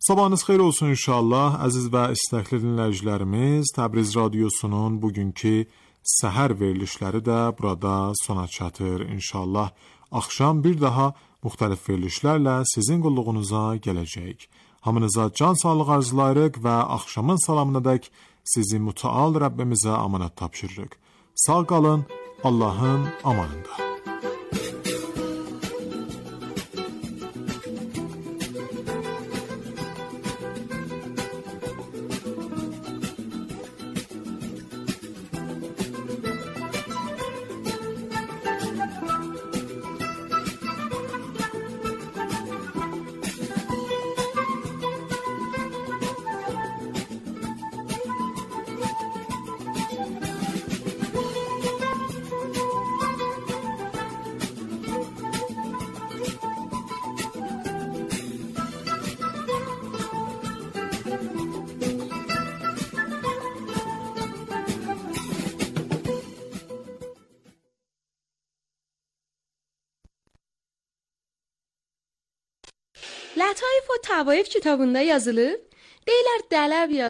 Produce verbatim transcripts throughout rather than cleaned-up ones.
Sabahınız xeyir olsun inşallah. Əziz və istəkli dinləyicilərimiz, Təbriz Radiosunun bugünkü səhər verilişləri də burada sona çatır. İnşallah axşam bir daha müxtəlif verilişlərlə sizin qulluğunuza gələcək. Hamınıza can sağlığı arzulayırıq və axşamın salamınadək sizi mütəal Rəbbimizə amanət tapşırırıq. Sağ qalın, Allahın amanında. Lataif və Təvaif kitabında yazılıb, deyirlər dələb ya.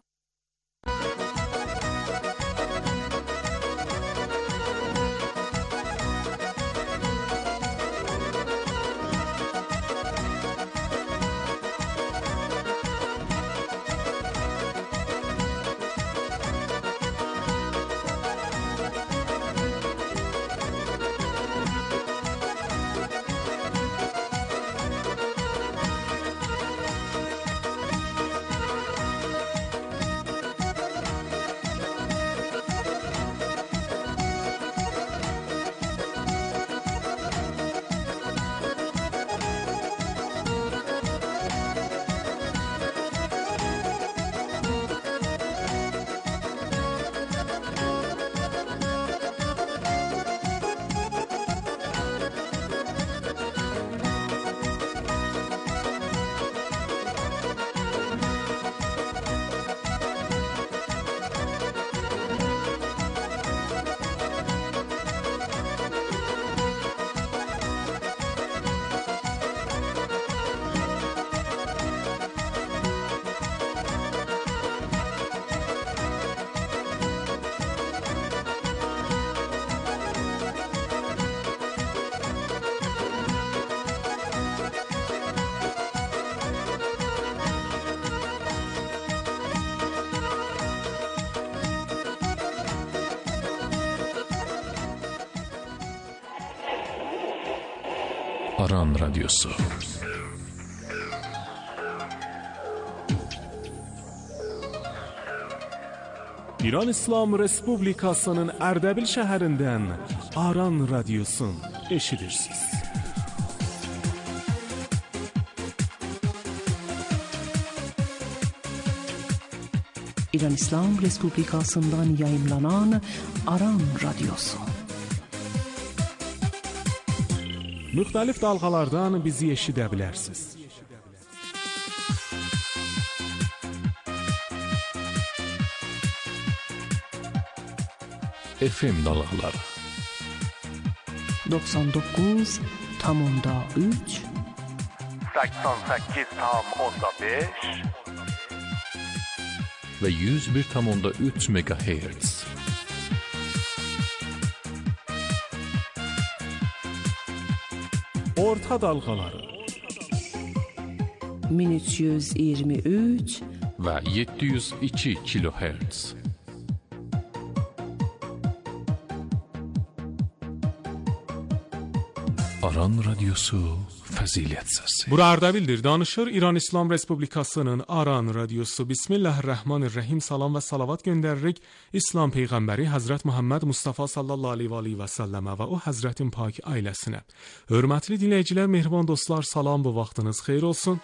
Aran Radyosu. İran İslam Respublikasının Ərdəbil şəhərindən Aran Radyosun eşidirsiniz. İran İslam Respublikasından yayımlanan Aran Radyosu. Müxtəlif dalğalardan bizi eşidə bilərsiniz. F M dalğaları doksan dokuz tam onda üç səksən səkkiz tam onda beş və yüz bir tam onda üç megahertz. Orta dalğaları min üç yüz iyirmi üç və yeddi yüz iki kilohertz. Aran Radyosu Fəzilət Səsi. Bura Ərdəbildir, danışır İran İslam Respublikasının Aran Radyosu. Bismillahirrahmanirrahim. Salam və salavat göndəririk İslam Peyğəmbəri Həzrət Muhammed Mustafa sallallahu aleyhi və səlləmə və o Həzrətin pak ailəsinə. Hörmətli dinləyicilər, mehriban dostlar, salam, bu vaxtınız xeyir olsun.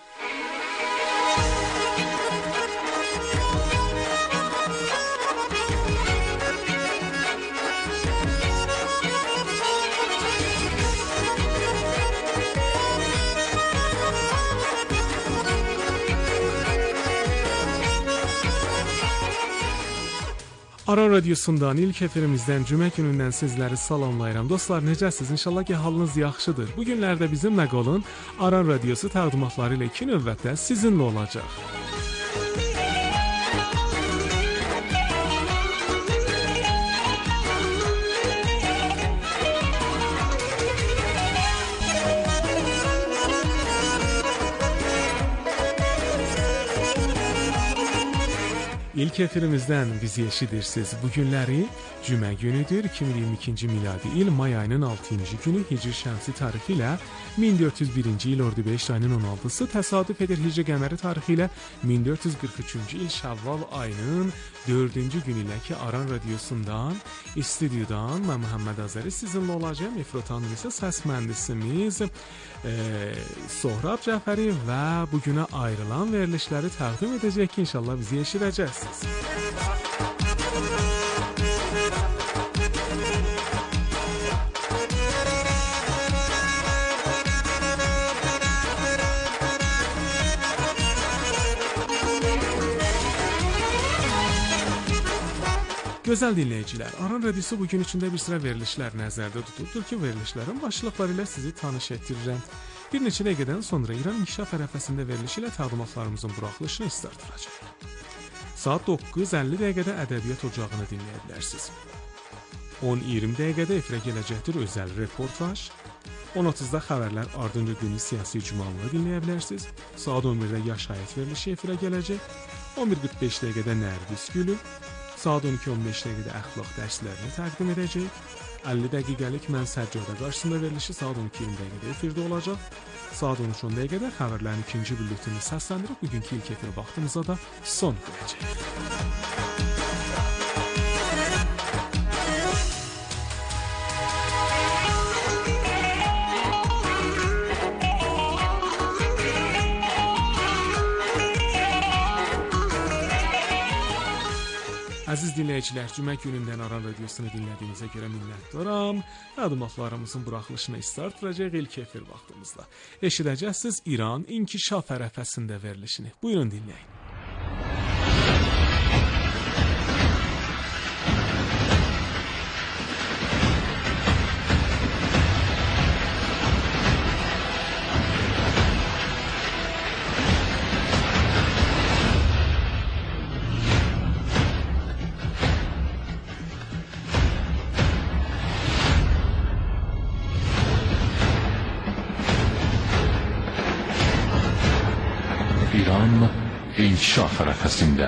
Aran Radiosundan ilk efirimizdən cümə günündən sizləri salamlayıram. Dostlar, necəsiz? İnşallah ki, halınız yaxşıdır. Bu günlərdə bizimlə qalın. Aran Radiosu təqdimatları ilə iki növbətdə sizinlə olacaq. İlk efirimizdən bizi eşidirsiniz. Bu günləri cümə günüdür. iki min iyirmi ikinci miladi il may ayının altıncı günü Hicri şəmsi tarixi ilə min dörd yüz birinci il Ordubeş ayının on altısı təsadüf edir. Hicri qəməri tarixi ilə min dörd yüz qırx üçüncü il Şəvval ayının dördüncü günü ilə ki, Aran Radiosundan, istudiodan mən Məhəmməd Azəri sizinlə olacağım. Efrotanın isə səs mühəndisimiz e, Sohrab Cəfəri və bugünə ayrılan verilişləri təqdim edəcək ki, inşallah bizi eşidəcəksiniz. Gözəl dinləyicilər, Aran Radiosu bugün içində bir sıra verilişlər nəzərdə tuturdur ki, verilişlərin başlıqları ilə sizi tanış etdirirəm. Bir neçə dəqiqədən sonra İran inkişaf ərəfəsində veriliş ilə təqdimatlarımızın buraxılışını istərdirəcək. Saat doqquz əlli dəqiqədə ədəbiyyat ocağını dinləyə bilərsiniz. on iyirmi dəqiqədə efirə gələcəkdir özəl reportaj. on otuzda xəbərlər ardınca günün siyasi icmalını dinləyə bilərsiniz. Saat on birdə yaş həyat verilişi efirə gələcək. on bir qırx beş dəqiqədə Nərgiz Gülü. Saat on iki on beş dəqiqədə əxlaq dərslərini təqdim edəcək. əlli dəqiqəlik mən Səccadə qarşısında verilişi saat on iki iyirmi dəqiqədə efirdə olacaq. Saat on üç on dəqiqədə xəbərlərin ikinci bülletini səsləndirib bugünkü ilk efir vaxtımıza da son qoyacaq. Əziz dinləyicilər, cümə günündən Aran Radiosunu dinlədiyinizə görə minnətdaram. Məlumatlarımızın buraxılışına istartıracaq ilk efir vaxtımızda. Eşidəcəksiniz İran inkişaf ərəfəsində verilişini. Buyurun dinləyin. İran inkişaf ərəfəsində.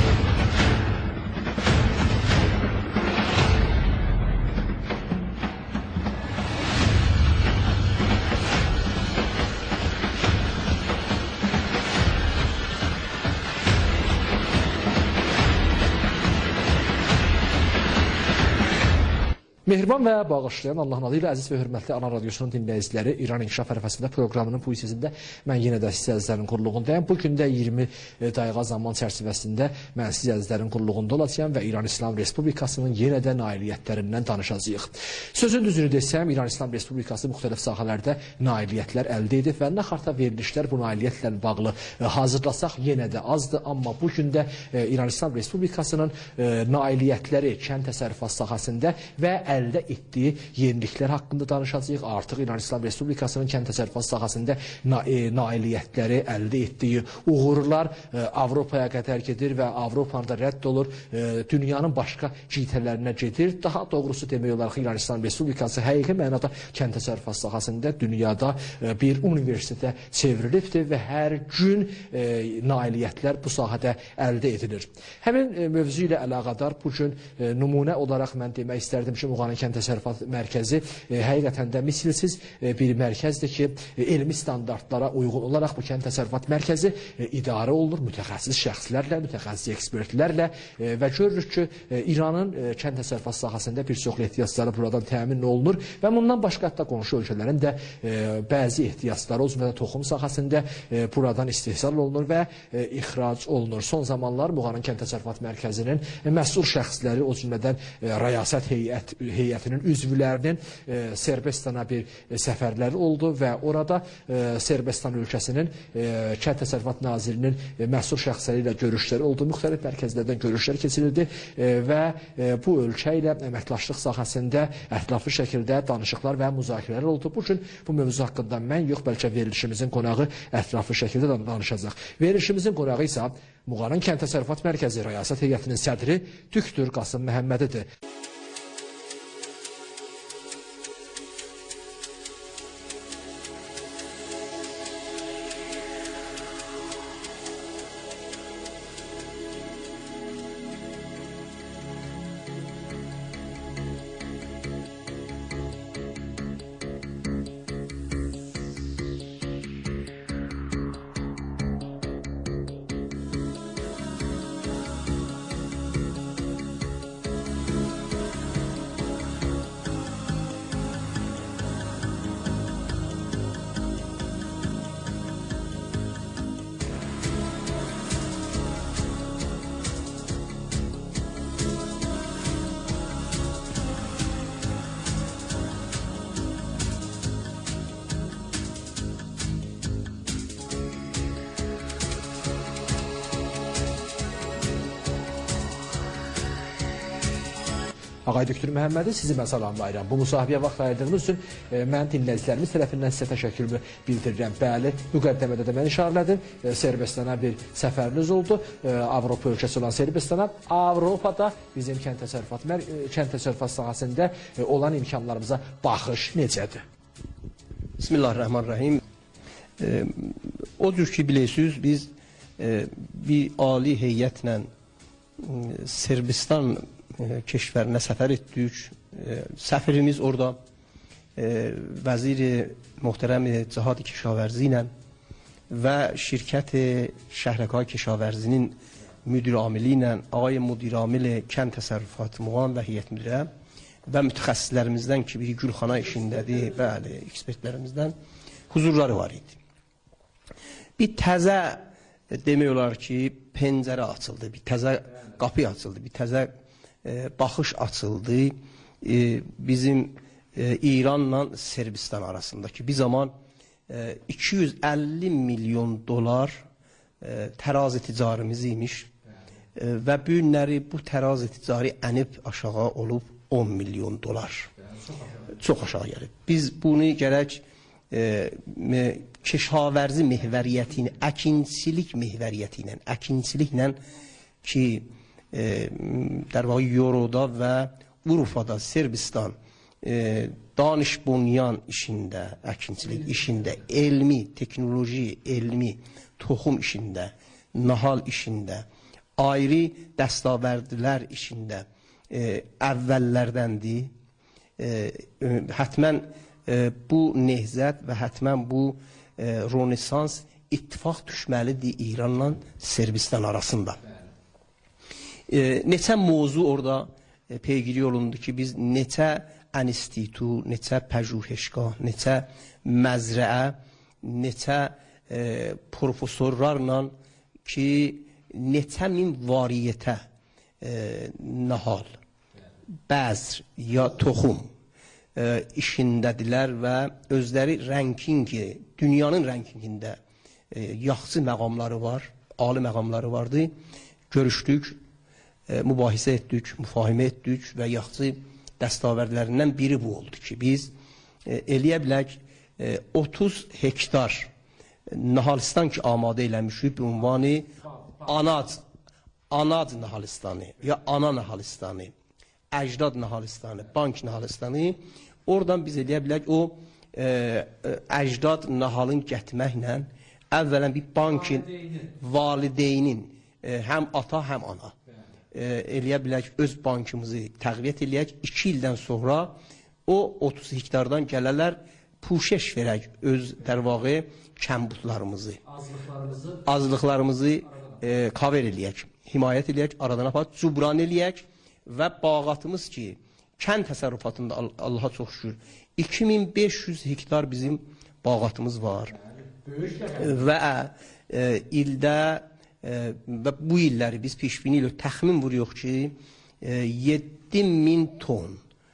Mehriban və bağışlayan Allahın adı ilə əziz və hörmətli Aran Radiosunun dinləyiciləri, İran İnkişaf ərəfəsində proqramının bu hissəsində mən yenə də siz əzizlərin quruluğundayım. Bu gün də iyirmi dəqiqə zaman çərçivəsində mən siz əzizlərin quruluğunda olacağam və İran İslam Respublikasının yenə də nailiyyətlərindən danışacağıq. Sözün düzünü desəm, İran İslam Respublikası müxtəlif sahələrdə nailiyyətlər əldə edib və nə xarta verilişlər bu nailiyyətlə bağlı hazırlasaq yenə də azdır. Amma bu gün də İran İslam Respublikasının nailiyyətləri kənd təsərrüfatı sahəsində və əldə etdiyi yeniliklər haqqında danışacağıq. Artıq İran İslam Respublikasının kənd təsərrüfatı sahəsində na e, nailiyyətləri əldə etdiyi uğurlar e, Avropaya qədər gedir və Avropada rədd olur, e, dünyanın başqa cihətlərinə gedir. Daha doğrusu demək olar ki, İran İslam Respublikası həqiqi mənada kənd təsərrüfatı sahəsində dünyada e, bir universitetə çevrilibdir və hər gün e, nailiyyətlər bu sahədə əldə edilir. Həmin e, mövzu ilə əlaqədar bu gün e, nümunə olaraq mən demək istərdim ki, Muğanın kənd təsərrüfatı mərkəzi e, həqiqətən də misilsiz e, bir mərkəzdir ki, e, elmi standartlara uyğun olaraq bu kənd təsərrüfatı mərkəzi e, idarə olunur mütəxəssis şəxslərlə, mütəxəssis ekspertlərlə e, və görürük ki, e, İranın e, kənd təsərrüfatı sahəsində bir çox ehtiyacları buradan təmin olunur və bundan başqa hətta qonşu ölkələrin də e, bəzi ehtiyacları, o cümlədən toxum sahəsində e, buradan istehsal olunur və e, ixrac olunur. Son zamanlar Muğanın kənd təsərrüfatı mərkəzinin e, məsul şəxsləri, o cümlədən e, rəyasət heyət heyətinin üzvlərinin e, Serbestana bir e, səfərləri oldu və orada e, Serbestan ölkəsinin e, Kənd Təsərrüfatı Nazirinin e, məsul şəxsləri ilə görüşləri oldu. Müxtəlif mərkəzlərdən görüşlər keçirildi e, və e, bu ölkə ilə əməkdaşlıq sahəsində ətraflı şəkildə danışıqlar və müzakirələr oldu. Bu gün bu mövzu haqqında mən yox, bəlkə verilişimizin qonağı ətraflı şəkildə danışacaq. Verilişimizin qonağı isə Muğanın Kənd Təsərrüfat Mərkəzi Rəyasət Heyətinin sədri Düktor Qasım Məhəmmədidir. Ağay Düktor Məhəmmədi, sizi mən salamlayıram. Bu müsahibəyə vaxt ayırdığınız üçün e, mən dinləyicilərimiz tərəfindən sizə təşəkkürümü bildirirəm. Bəli, müqəddəmədə də mən işarələdim. E, Serbestana bir səfəriniz oldu. E, Avropa ölkəsi olan Serbestana. Avropada bizim kənd təsərrüfat, kənd təsərrüfat sahəsində e, olan imkanlarımıza baxış necədir? Bismillahirrahmanirrahim. E, o cür ki bilirsiniz, biz e, bir ali heyətlə e, Serbistan keşvərinə səfər etdik. E, səfirimiz orada e, vəziri muhterəm Cihad-ı Keşavərzi ilə və şirkət-i Şəhrəqay Keşavərzinin müdir amili ilə, ağay müdir amili kənd təsərrüfatı Muğan və heyət müdirə və mütəxəssislərimizdən ki, biri Gülxana işindədir, bəli, ekspertlərimizdən huzurları var idi. Bir təzə demək olar ki, pəncərə açıldı, bir təzə qapı açıldı, bir təzə E, baxış açıldı e, bizim e, İranla Serbistan arasındaki. Bir zaman e, iki yüz əlli milyon dolar e, tərazi ticarimiz imiş e, və bu günləri bu tərazi ticari ənib aşağı olub on milyon dolar. Çox aşağı gəlib. Biz bunu gərək e, keşavərzi mehvəriyyəti ilə, əkinçilik mehvəriyyəti ilə, əkinçiliklə ki E, در واقع یورودا و Urfada, Serbistan e, danış bunyan işində, əkinçilik işində, elmi, teknoloji, elmi, toxum işində, nahal işində, ayrı dəstəvərdilər işində e, əvvəllərdəndir. E, e, hətmən e, bu nehzət və hətmən bu e, Rönesans ittifaq düşməlidir İranla Serbistan arasında. E, neçə mövzu orada e, peygiri olundu ki, biz neçə ənstitutu, neçə pəjuheşgah, neçə məzrəə, neçə e, profesorlarla ki, neçə min variyyətə e, nahal, bəzr ya toxum e, işindədirlər və özləri rənkingi, dünyanın rənkingində e, yaxşı məqamları var, ali məqamları vardı. Görüşdük, E, mübahisə etdik, müfahimə etdik və yaxçı dəstəvərdlərindən biri bu oldu ki, biz e, eləyə bilək e, otuz hektar Nahalistan ki, amadə eləmişik bu ünvanı Anad, Anad Nahalistanı ya Ana Nahalistanı, Əcdad Nahalistanı, Bank Nahalistanı, oradan biz eləyə bilək o e, Əcdad Nahalın gətməklə əvvələn bir bankin valideynin e, həm ata, həm ana eləyə bilək, öz bankımızı təqviyyət eləyək, iki ildən sonra o otuz hektardan gələlər puşeş verək öz dərvağı kəmbutlarımızı, azlıqlarımızı, azlıqlarımızı e, kaver eləyək, himayət eləyək, aradan aparaq, cubran eləyək və bağatımız ki, kənd təsərrüfatında Allaha çox şükür, iki min beş yüz hektar bizim bağatımız var və e, ildə E, və bu illəri biz pişbini ilə təxmin vuruyoruz ki, e, yeddi min ton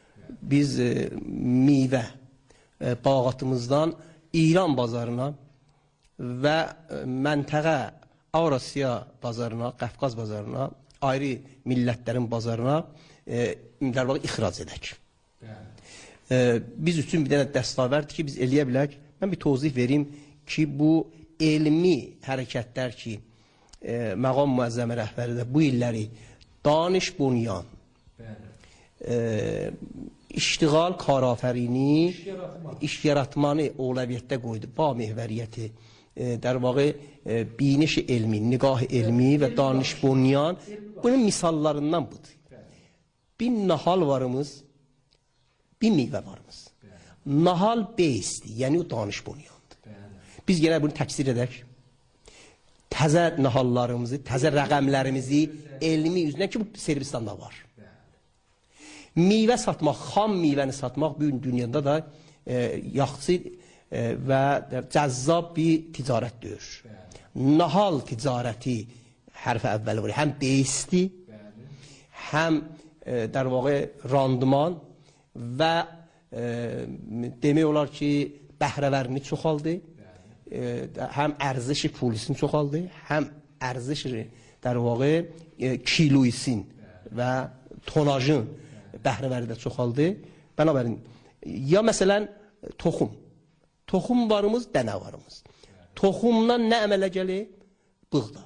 biz e, meyvə e, bağatımızdan İran bazarına və e, məntəqə Avrasiya bazarına, Qafqaz bazarına, ayrı millətlərin bazarına e, dərvağı ixrac edək. E, biz üçün bir dənə dəstavərdir ki, biz eləyə bilək. Mən bir tozih verim ki, bu elmi hərəkətlər ki, e, məqam müəzzəmə rəhbəri də bu illəri Daniş Bunyan, e, iştiğal karafərini, iş yaratmanı oğlaviyyətdə qoydu, ba mehvəriyyəti, e, dərvağı e, biniş elmi, nigah elmi və Daniş Bunyan bunun misallarından budur. Bir nahal varımız, bir meyvə varımız. Nahal beysdir, yəni o Daniş Bunyandır. Biz yenə bunu təksir edək. Təzə nahallarımızı, təzə rəqəmlərimizi elmi üzrə ki, bu Serbistanda var. Meyvə satmaq, xam meyvəni satmaq bugün dünyada da e, yaxşı e, və cəzzab bir ticarət deyir. Nahal ticarəti hərfi əvvəli var. Həm beysdir, həm e, der vaqə randıman və e, demək olar ki, bəhrəvərini çoxaldı, e, həm ərziş pulisin çoxaldı, həm ərziş der vaqə e, kiloisin və tonajın bəhrəvəri də çoxaldı. Bənabərin, ya məsələn toxum. Toxum varımız, dənə varımız. Toxumdan nə əmələ gəlir? Buğda,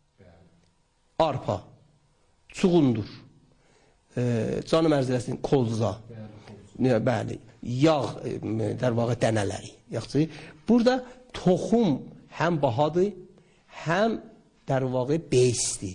arpa, çuğundur, e, canım ərzələsin, kolza, bəli, yağ, e, dərvağı dənələri. Yaxşı. Burada toxum həm bahadır, həm dərvağı beysdir.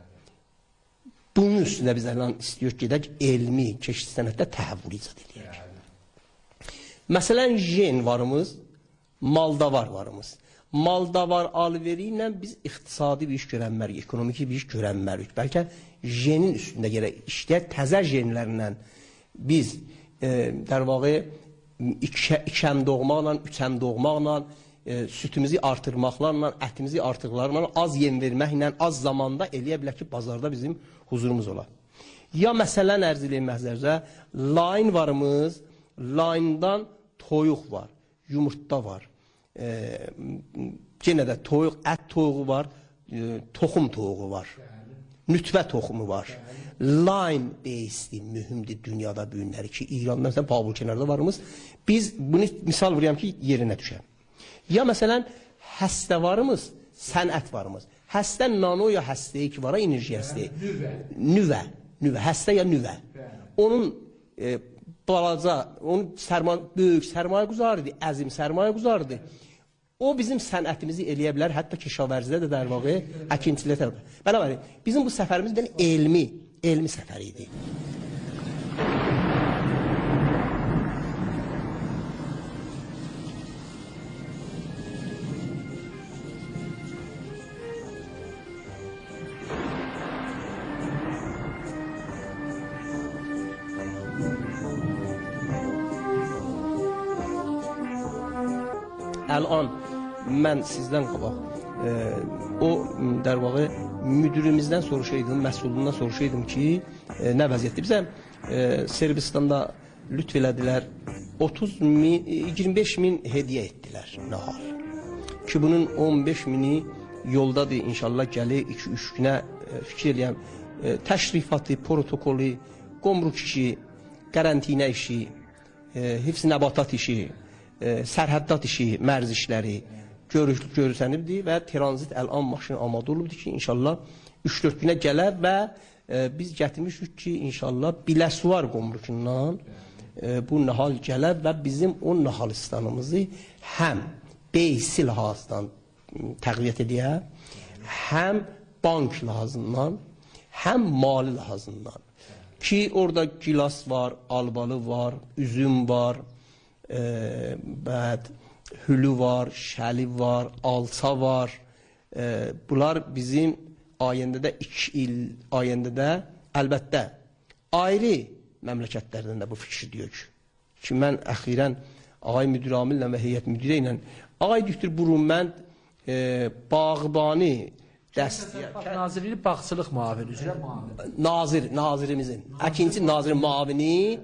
Bunun üstündə biz əlan istəyir ki, gedək elmi, keşik sənətdə təhəvvül icad edək. Məsələn, jen varımız, maldavar varımız. Maldavar alveri ilə biz iqtisadi bir iş görənmərik, ekonomiki bir iş görənmərik. Bəlkə jenin üstündə gələk işləyək, təzə jenlərlə biz e, dərvağı ikəm doğmaqla, üçəm doğmaqla, e, sütümüzü artırmaqlarla, ətimizi artırmaqlarla, az yem verməklə, az zamanda eləyə bilək ki, bazarda bizim huzurumuz olar. Ya məsələn ərz eləyim məhzərzə, layn varımız, layndan toyuq var, yumurtda var. E, yenə də toyuq, ət toyuğu var, e, toxum toyuğu var, nütvə toxumu var. Layn beysdir, mühümdir dünyada bu günləri ki, İrandan məsələn, Babul kənarda varımız. Biz bunu misal vuruyorum ki, yerinə düşəm. Ya məsələn, həstə varımız, sənət varımız. Həstə nano ya həstəyi ki var, enerji həstəyi. Nüvə, nüvə, həstə ya nüvə. Onun e, balaca, onun sərmayə, böyük sərmayə quzarıdır, əzim sərmayə quzarıdır. O bizim sənətimizi eləyə bilər, hətta keşavərzdə də der vağı, əkinçilə tərəf. Bənabərin, bizim bu səfərimiz belə elmi, elmi səfəri idi. Əl-an mən sizdən qabaq e, o der vağı müdürümüzdən soruşaydım, məsulundan soruşaydım ki, e, nə vəziyyətdir? Bizə e, Serbistanda lütf elədilər, otuz min, iyirmi beş min hediyə etdilər nahar. Ki bunun on beş mini yoldadır, inşallah gəlir, iki üç günə e, fikir eləyəm. E, təşrifatı, protokolu, qomruk işi, qərantinə işi, e, hifz nəbatat işi, e, sərhəddat işi, mərz işləri görürsənibdir və tranzit əl-an maşını amad olubdur ki, inşallah üç dörd günə gələr və e, biz gətirmişik ki, inşallah Biləsuvar qomrukundan e, bu nahal gələr və bizim o nahalistanımızı həm beysi lahazdan təqviyyət edək, həm bank lahazından, həm mali lahazından. Ki, orada gilas var, albalı var, üzüm var, e, bəd, hülü var, şəli var, alça var. E, bunlar bizim ayəndədə iki il ayəndədə əlbəttə ayrı məmləkətlərdən də bu fikri deyək. Ki, mən əxirən ağay müdür amillə və heyət müdürə ilə ağay düktür burun mən e, bağbani dəstəyər. Nazirliyi bağçılıq muavini üzrə muavini. Nazir, nazirimizin, əkinci nazirin muavini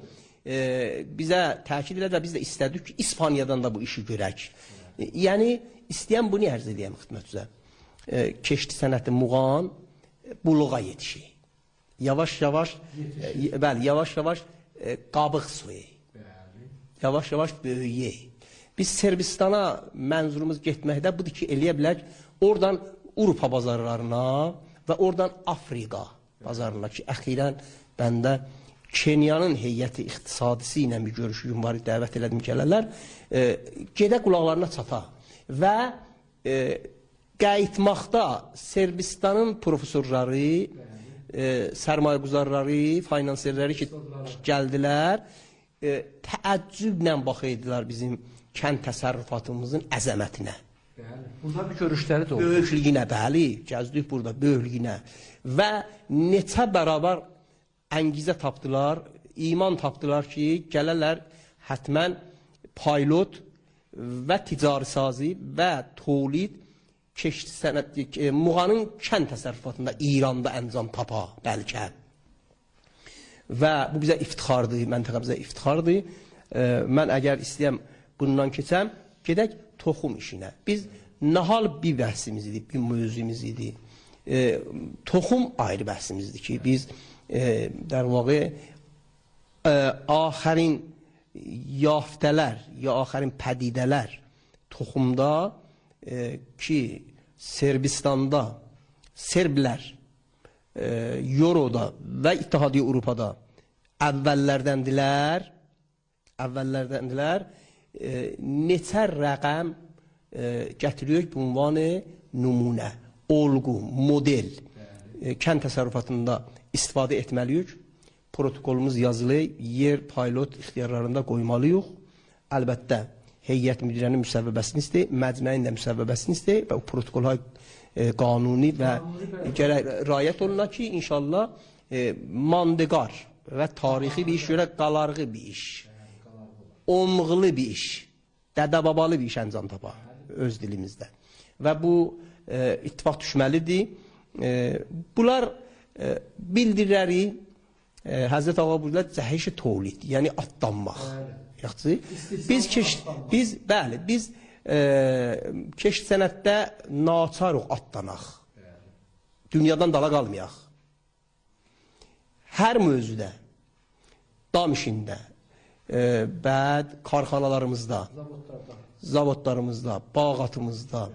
e, bizə təkid elədi və biz də istədik ki, İspaniyadan da bu işi görək. E, yəni, istəyən bunu ərz edəyəm xidmətinizə. E, keçdi sənəti muğan buluğa yetişir. Yavaş-yavaş, e, bəli, yavaş-yavaş e, qabıq suyu. Yavaş-yavaş böyüyür. Biz Serbistana mənzurumuz getməkdə budur ki, eləyə bilək, oradan Avropa bazarlarına və oradan Afrika bazarına ki, əxirən bəndə Kenyanın heyəti iqtisadisi ilə bir görüşüm var, dəvət elədim gələrlər, e, gedə qulaqlarına çata və e, qayıtmaqda Serbistanın profesorları, e, sərmayəquzarları, finanserləri ki, gəldilər, e, təəccüblə baxıydılar bizim kənd təsərrüfatımızın əzəmətinə. Burada bir görüşləri də oldu. Böyüklüyünə, bəli, gəzdik burada, böyüklüyünə və neçə bərabər əngizə tapdılar, iman tapdılar ki, gələrlər hətmən paylot və ticari sazi və tolid keçdi sənət, e, muğanın kənd təsərrüfatında İranda əncam tapa, bəlkə. Və bu bizə iftixardır, məntəqəmizə iftixardır. E, mən əgər istəyəm bundan keçəm, gedək toxum işinə. Biz nahal bir bəhsimiz idi, bir mövzumuz idi. E, toxum ayrı bəhsimizdir ki, biz e, در واقع آخرین یافتələr یا آخرین pədidələr toxumda e, ki Serbistanda Serblər e, Euroda və İttihadiyyə Avropada əvvəllərdəndilər əvvəllərdəndilər e, neçə rəqəm e, gətiriyor bu ünvanı nümunə, olğu, model e, kənd təsərrüfatında istifadə etməliyik. Protokolumuz yazılı, yer paylot ixtiyarlarında qoymalıyıq. Əlbəttə, heyət müdirənin müsəvvəbəsini istəyir, məcməyin də müsəvvəbəsini istəyir və o protokola e, qanuni və gərək rayət oluna ki, inşallah e, mandiqar və tarixi bir iş görə qalarğı bir iş, omğılı bir iş, dədə-babalı bir iş əncam tapa öz dilimizdə. Və bu e, ittifaq düşməlidir. E, bunlar e, bildirləri e, Həzrət Ağa burada cəhişi tolid, yəni atlanmaq. Yaxşı? Biz keş, biz bəli, biz e, keş sənətdə naçarıq atlanaq. Dünyadan dala qalmayaq. Hər mövzuda, dam işində, e, bəd karxanalarımızda, zavodlarımızda, bağatımızda,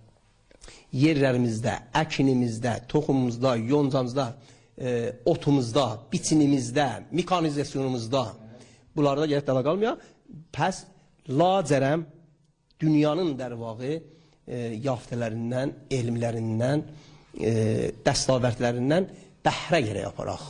yerlərimizdə, əkinimizdə, toxumumuzda, yoncamızda, e, otumuzda, biçinimizdə, mekanizasiyonumuzda, bunlarda gəlib dala qalmayaq. Pəs, lacərəm dünyanın dərvağı e, yaftələrindən, elmlərindən, e, dəstavərtlərindən bəhrə yerə yaparaq.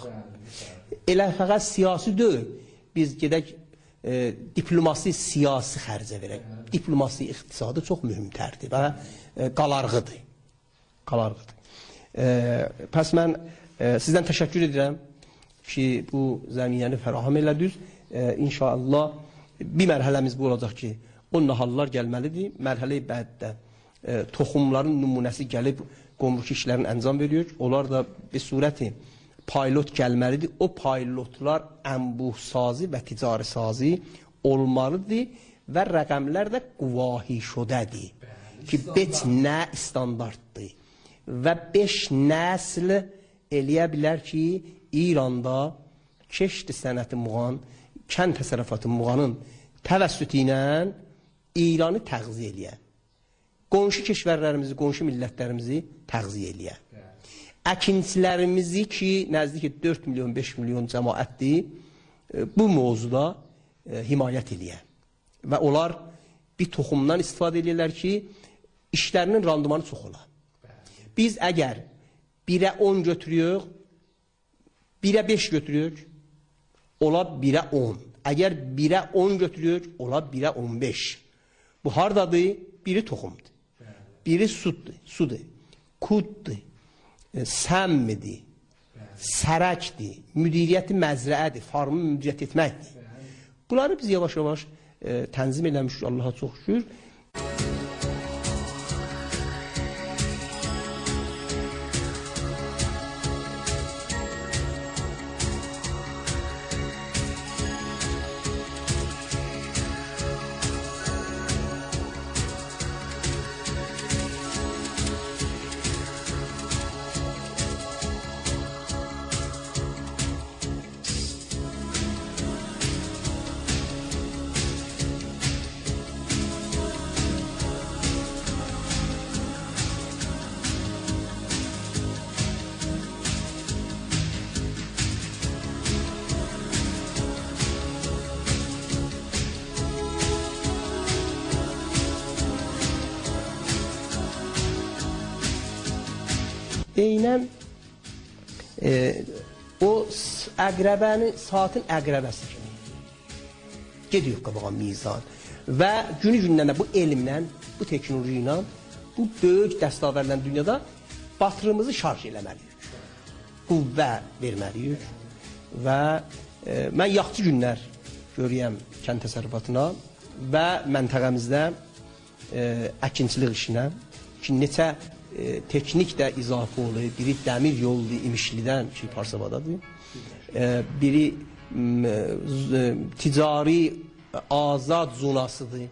Elə fəqət siyasi deyil, biz gedək e, diplomasi siyasi xərcə verək. Diplomasi iqtisadı çox mühümtərdir və e, qalarğıdır. Qalarğıdır. E, pəs mən e, sizdən təşəkkür edirəm ki, bu zəmiyyəni fərahəm elədiniz. E, İnşallah bir mərhələmiz bu olacaq ki, o nahallar gəlməlidir. Mərhələ-i bəddə e, toxumların nümunəsi gəlib qomruki işlərin əncam veriyor. Onlar da bir surəti paylot gəlməlidir. O paylotlar ənbuh sazi və ticari sazi olmalıdır və rəqəmlər də quvahi şudədir. Ki, beş nə standartdır və beş nəsl eləyə bilər ki, İranda keşdi sənəti muğan, kənd təsərrüfatı muğanın təvəssütü ilə İranı təğziyə eləyə. Qonşu keşvərlərimizi, qonşu millətlərimizi təğziyə eləyə. Əkinçilərimizi ki, nəzdik ki, dörd milyon, beş milyon cəmaətdir, bu mövzuda e, himayət eləyə. Və onlar bir toxumdan istifadə edirlər ki, işlərinin randımanı çox ola. Biz əgər birə on götürüyoruz, birə beş götürüyoruz, ola birə on. Əgər birə on götürüyoruz, ola birə on beş. Bu hardadır? Biri toxumdur. Biri suddur, sudur, kuddur, e, səmmidir, sərəkdir, müdiriyyəti məzrəədir, farmı müdiriyyət etməkdir. Bunları biz yavaş-yavaş e, tənzim eləmişik, Allaha çox şükür. eynən e, o əqrəbəni, saatın əqrəbəsi kimi gediyor qabağa mizan və günü-gündən bu elmlə, bu teknoloji ilə, bu böyük dəstəvərlə dünyada batırımızı şarj eləməliyik, qüvvə verməliyik və e, mən yaxşı günlər görəyəm kənd təsərrüfatına və məntəqəmizdə e, əkinçilik işinə ki, neçə e, teknik də izafə olur, biri dəmir yoldur, İmişlidən ki, Parsavadadır, e, biri e, ticari azad zonasıdır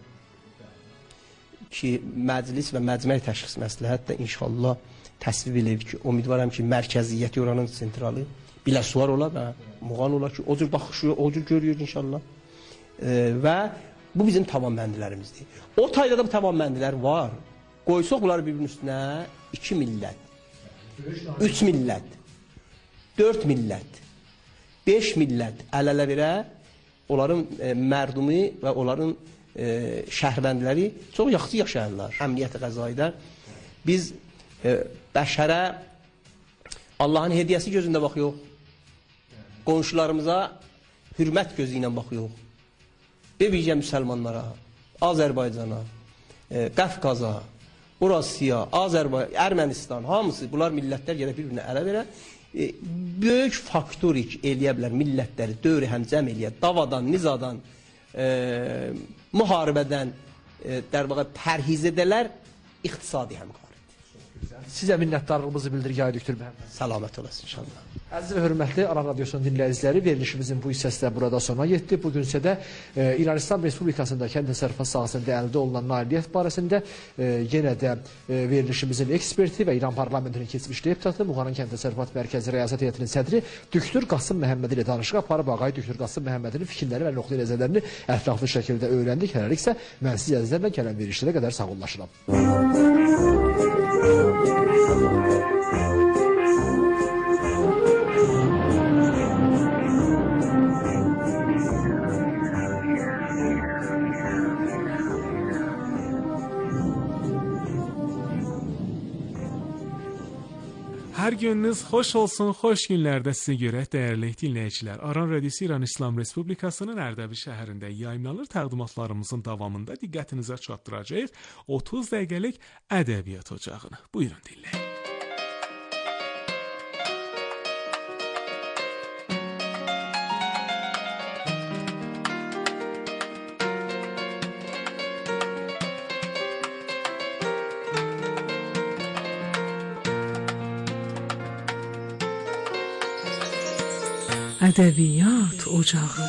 ki, məclis və məcməy təşxis məsləhət də inşallah təsvib eləyib ki, umidvaram ki, mərkəziyyəti oranın sentralı, Biləsuvar ola və Muğan ola ki, o cür baxışıyor, o cür görüyor inşallah. E, və bu bizim tavan məndilərimizdir. O tayda da bu tavan məndilər var. Qoysuq bunları bir-birinin üstünə iki millət, üç millət, dörd millət, beş millət əl-ələ verə onların e, mərdumi və onların e, şəhərvəndiləri çox yaxşı yaşayırlar. Əmniyyət-i qəzaidə biz e, bəşərə Allahın hediyəsi gözündə baxıyor, qonşularımıza hürmət gözü ilə baxıyor. Və bircə müsəlmanlara, Azərbaycana, e, Qəfqaza, Urasiya, Azərbaycan, Ermənistan, hamısı, bunlar millətlər gələ bir-birinə ələ verə, e, böyük faktorik eləyə bilər millətləri, dövrü həmcəm eləyə, davadan, nizadan, e, müharibədən, e, dərbaqa pərhiz edələr, iqtisadi həmkardır. Sizə minnətdarlığımızı bildirgəyə Düktor Məhəmməd. Səlamət olasın inşallah. Əziz və hörmətli Aran Radiosunun dinləyiciləri, verilişimizin bu hissəsi də burada sona yetdi. Bugünsə də e, İran İslam Respublikasında kənd təsərrüfatı sahəsində əldə olunan nailiyyət barəsində e, yenə də e, verilişimizin eksperti və İran parlamentinin keçmiş deputatı, Muğanın kənd təsərrüfatı mərkəzi rəyasət heyətinin sədri Düktor Qasım Məhəmməd ilə danışıq aparıb. Ağay Düktor Qasım Məhəmmədin fikirləri və nöqteyi nəzərlərini ətraflı şəkildə öyrəndik. Hələlik isə mən siz əzizlərlə gələn verilişlərə qədər sağollaşıram. Hər gününüz xoş olsun, xoş günlərdə sizə görə dəyərli dinləyicilər. Aran Radiosu İran İslam Respublikasının Ərdəbil şəhərində yayımlanır. Təqdimatlarımızın davamında diqqətinizə çatdıracağıq otuz dəqiqəlik ədəbiyyat ocağını. Buyurun dinləyin. ədəbiyyat ocağı.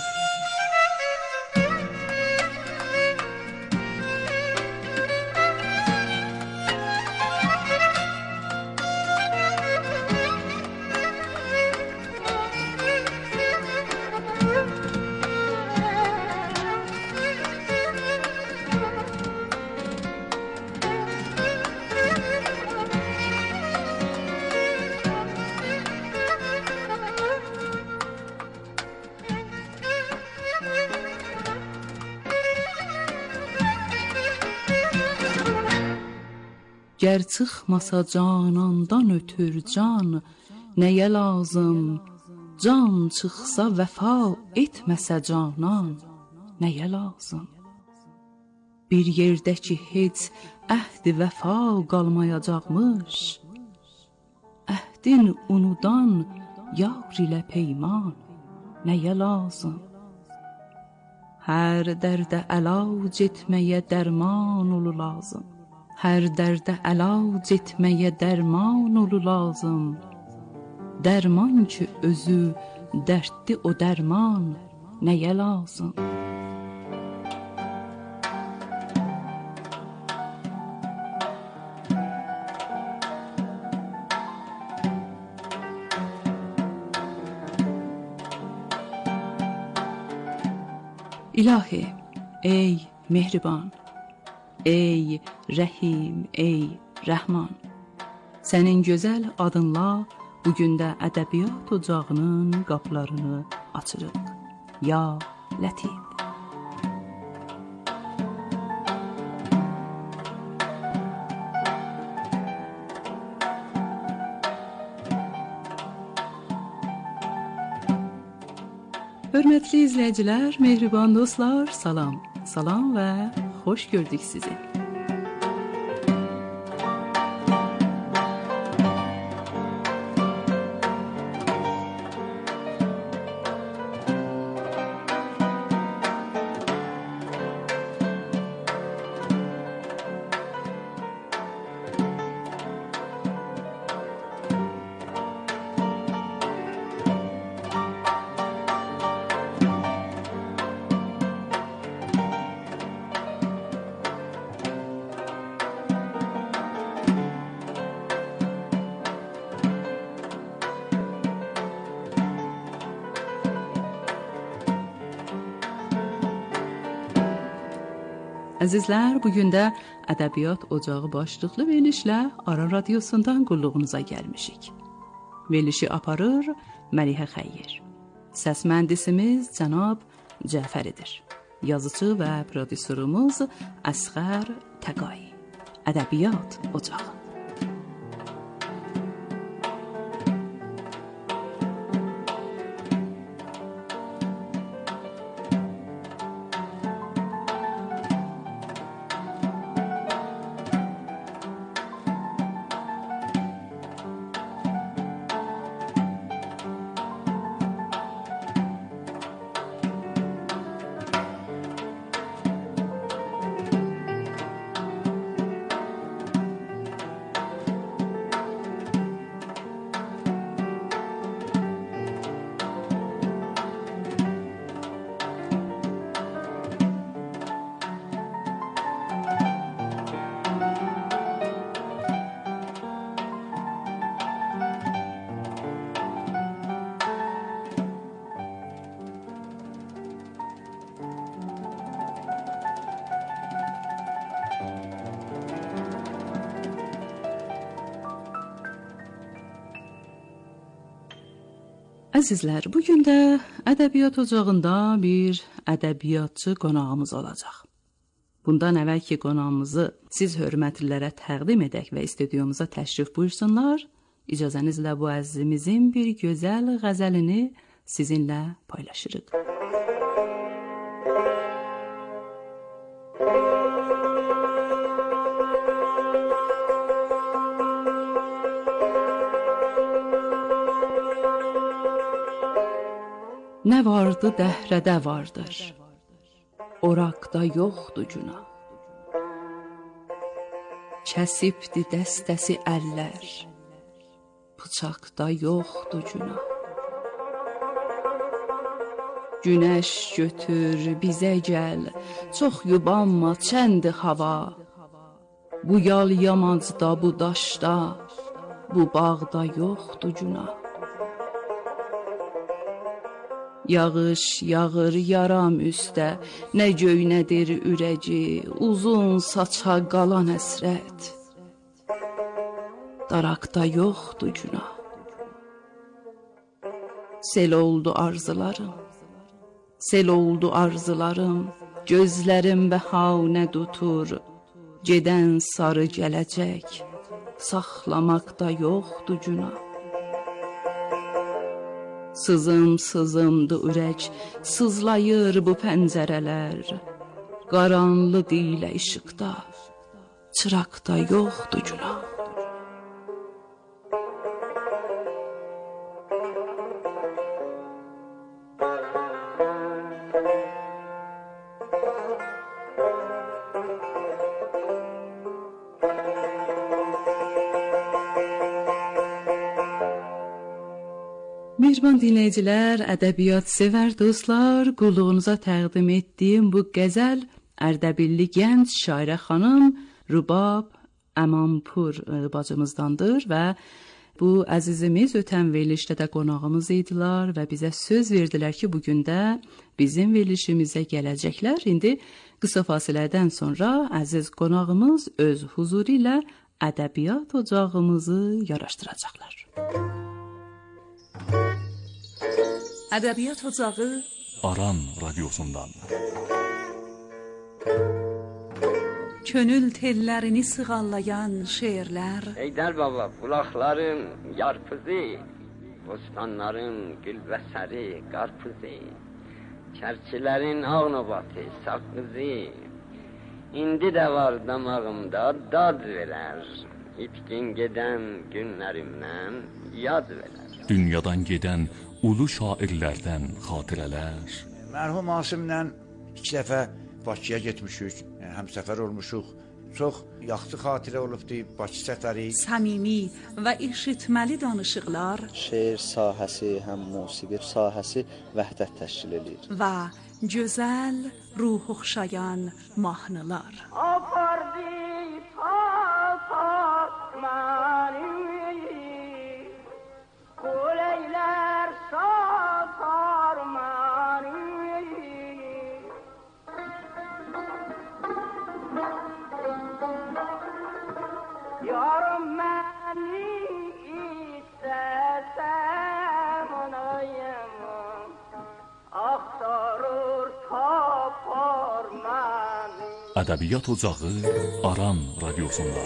Gər çıxmasa canandan ötür can, nəyə lazım? Can çıxsa vəfa etməsə canan, nəyə lazım? Bir yerdə ki heç əhd-i vəfa qalmayacaqmış, əhdin unudan yar ilə peyman, nəyə lazım? Hər dərdə əlac etməyə dərman olu lazım. Hər dərdə əlac etməyə dərman olu lazım. Dərman ki özü dərddi o dərman, nəyə lazım? İlahi, ey mehriban, ey rəhim, ey rəhman, sənin gözəl adınla bugün də ədəbiyyat ocağının qapılarını açırıq. Ya Lətif. Hörmətli izləyicilər, mehriban dostlar, salam. Salam və xoş gördük sizi. Əzizlər, bugün də Ədəbiyyat Ocağı başlıqlı verilişlə Aran Radiosundan qulluğunuza gəlmişik. Verilişi aparır Məlihə Xəyyir. Səs mühəndisimiz cənab Cəfəridir. Yazıcı və prodüserimiz Əsğər Təqai. Ədəbiyyat Ocağı. Əzizlər, bugün də Ədəbiyyat Ocağında bir ədəbiyyatçı qonağımız olacaq. Bundan əvvəlki qonağımızı siz hörmətlilərə təqdim edək və studiyumuza təşrif buyursunlar. İcazənizlə bu əzizimizin bir gözəl qəzəlini sizinlə paylaşırıq. Nə vardı dəhrədə vardır, oraqda yoxdur günah. Kəsibdi dəstəsi əllər, bıçaqda yoxdur günah. Günəş götür, bizə gəl, çox yubanma, çəndi hava. Bu yal yamacda, bu daşda, bu bağda yoxdur günah. Yağış yağır yaram üstə, nə göynədir ürəci, uzun saça qalan əsrət. Daraqda yoxdur günah. Sel oldu arzularım, sel oldu arzularım, gözlərim bəhanə tutur, gedən sarı gələcək, saxlamaqda yoxdur günah. Sızım sızımdı ürək, sızlayır bu pəncərələr. Qaranlı dilə işıqda, çıraqda yoxdur günah. Mehriban dinləyicilər, ədəbiyyat sevər dostlar, qulluğunuza təqdim etdiyim bu qəzəl Ərdəbilli gənc şairə xanım Rubab Əmanpur bacımızdandır və bu əzizimiz ötən verilişdə də qonağımız idilər və bizə söz verdilər ki, bugün də bizim verilişimizə gələcəklər. İndi qısa fasilədən sonra əziz qonağımız öz huzuru ilə ədəbiyyat ocağımızı yaraşdıracaqlar. Ədəbiyyat Ocağı Aran Radiosundan Könül tellərini sığallayan şeirlər. Heydər baba, bulaqların yarpızı, bostanların gülbəsəri, qarpızı, Çərçilərin ağ nöbəti, sakızı, indi də var damağımda dad verər. İtkin gedən günlərimdən yad verər. Dünyadan gedən ulu şairlərdən xatirələr. Mərhum Asimlə iki dəfə Bakıya getmişik, həmsəfər olmuşuq. Çox yaxşı xatirə olubdu Bakı səfəri. Səmimi və eşitməli danışıqlar. Şeir sahəsi, həm musiqi sahəsi vəhdət təşkil edir. Və gözəl, ruh oxşayan mahnılar. Apardı papak məni, qoleylər satar məni. Yarım məni istəsəm onayım, axtarır tapar məni. Ədəbiyyat Ocağı Aran Radiosunda.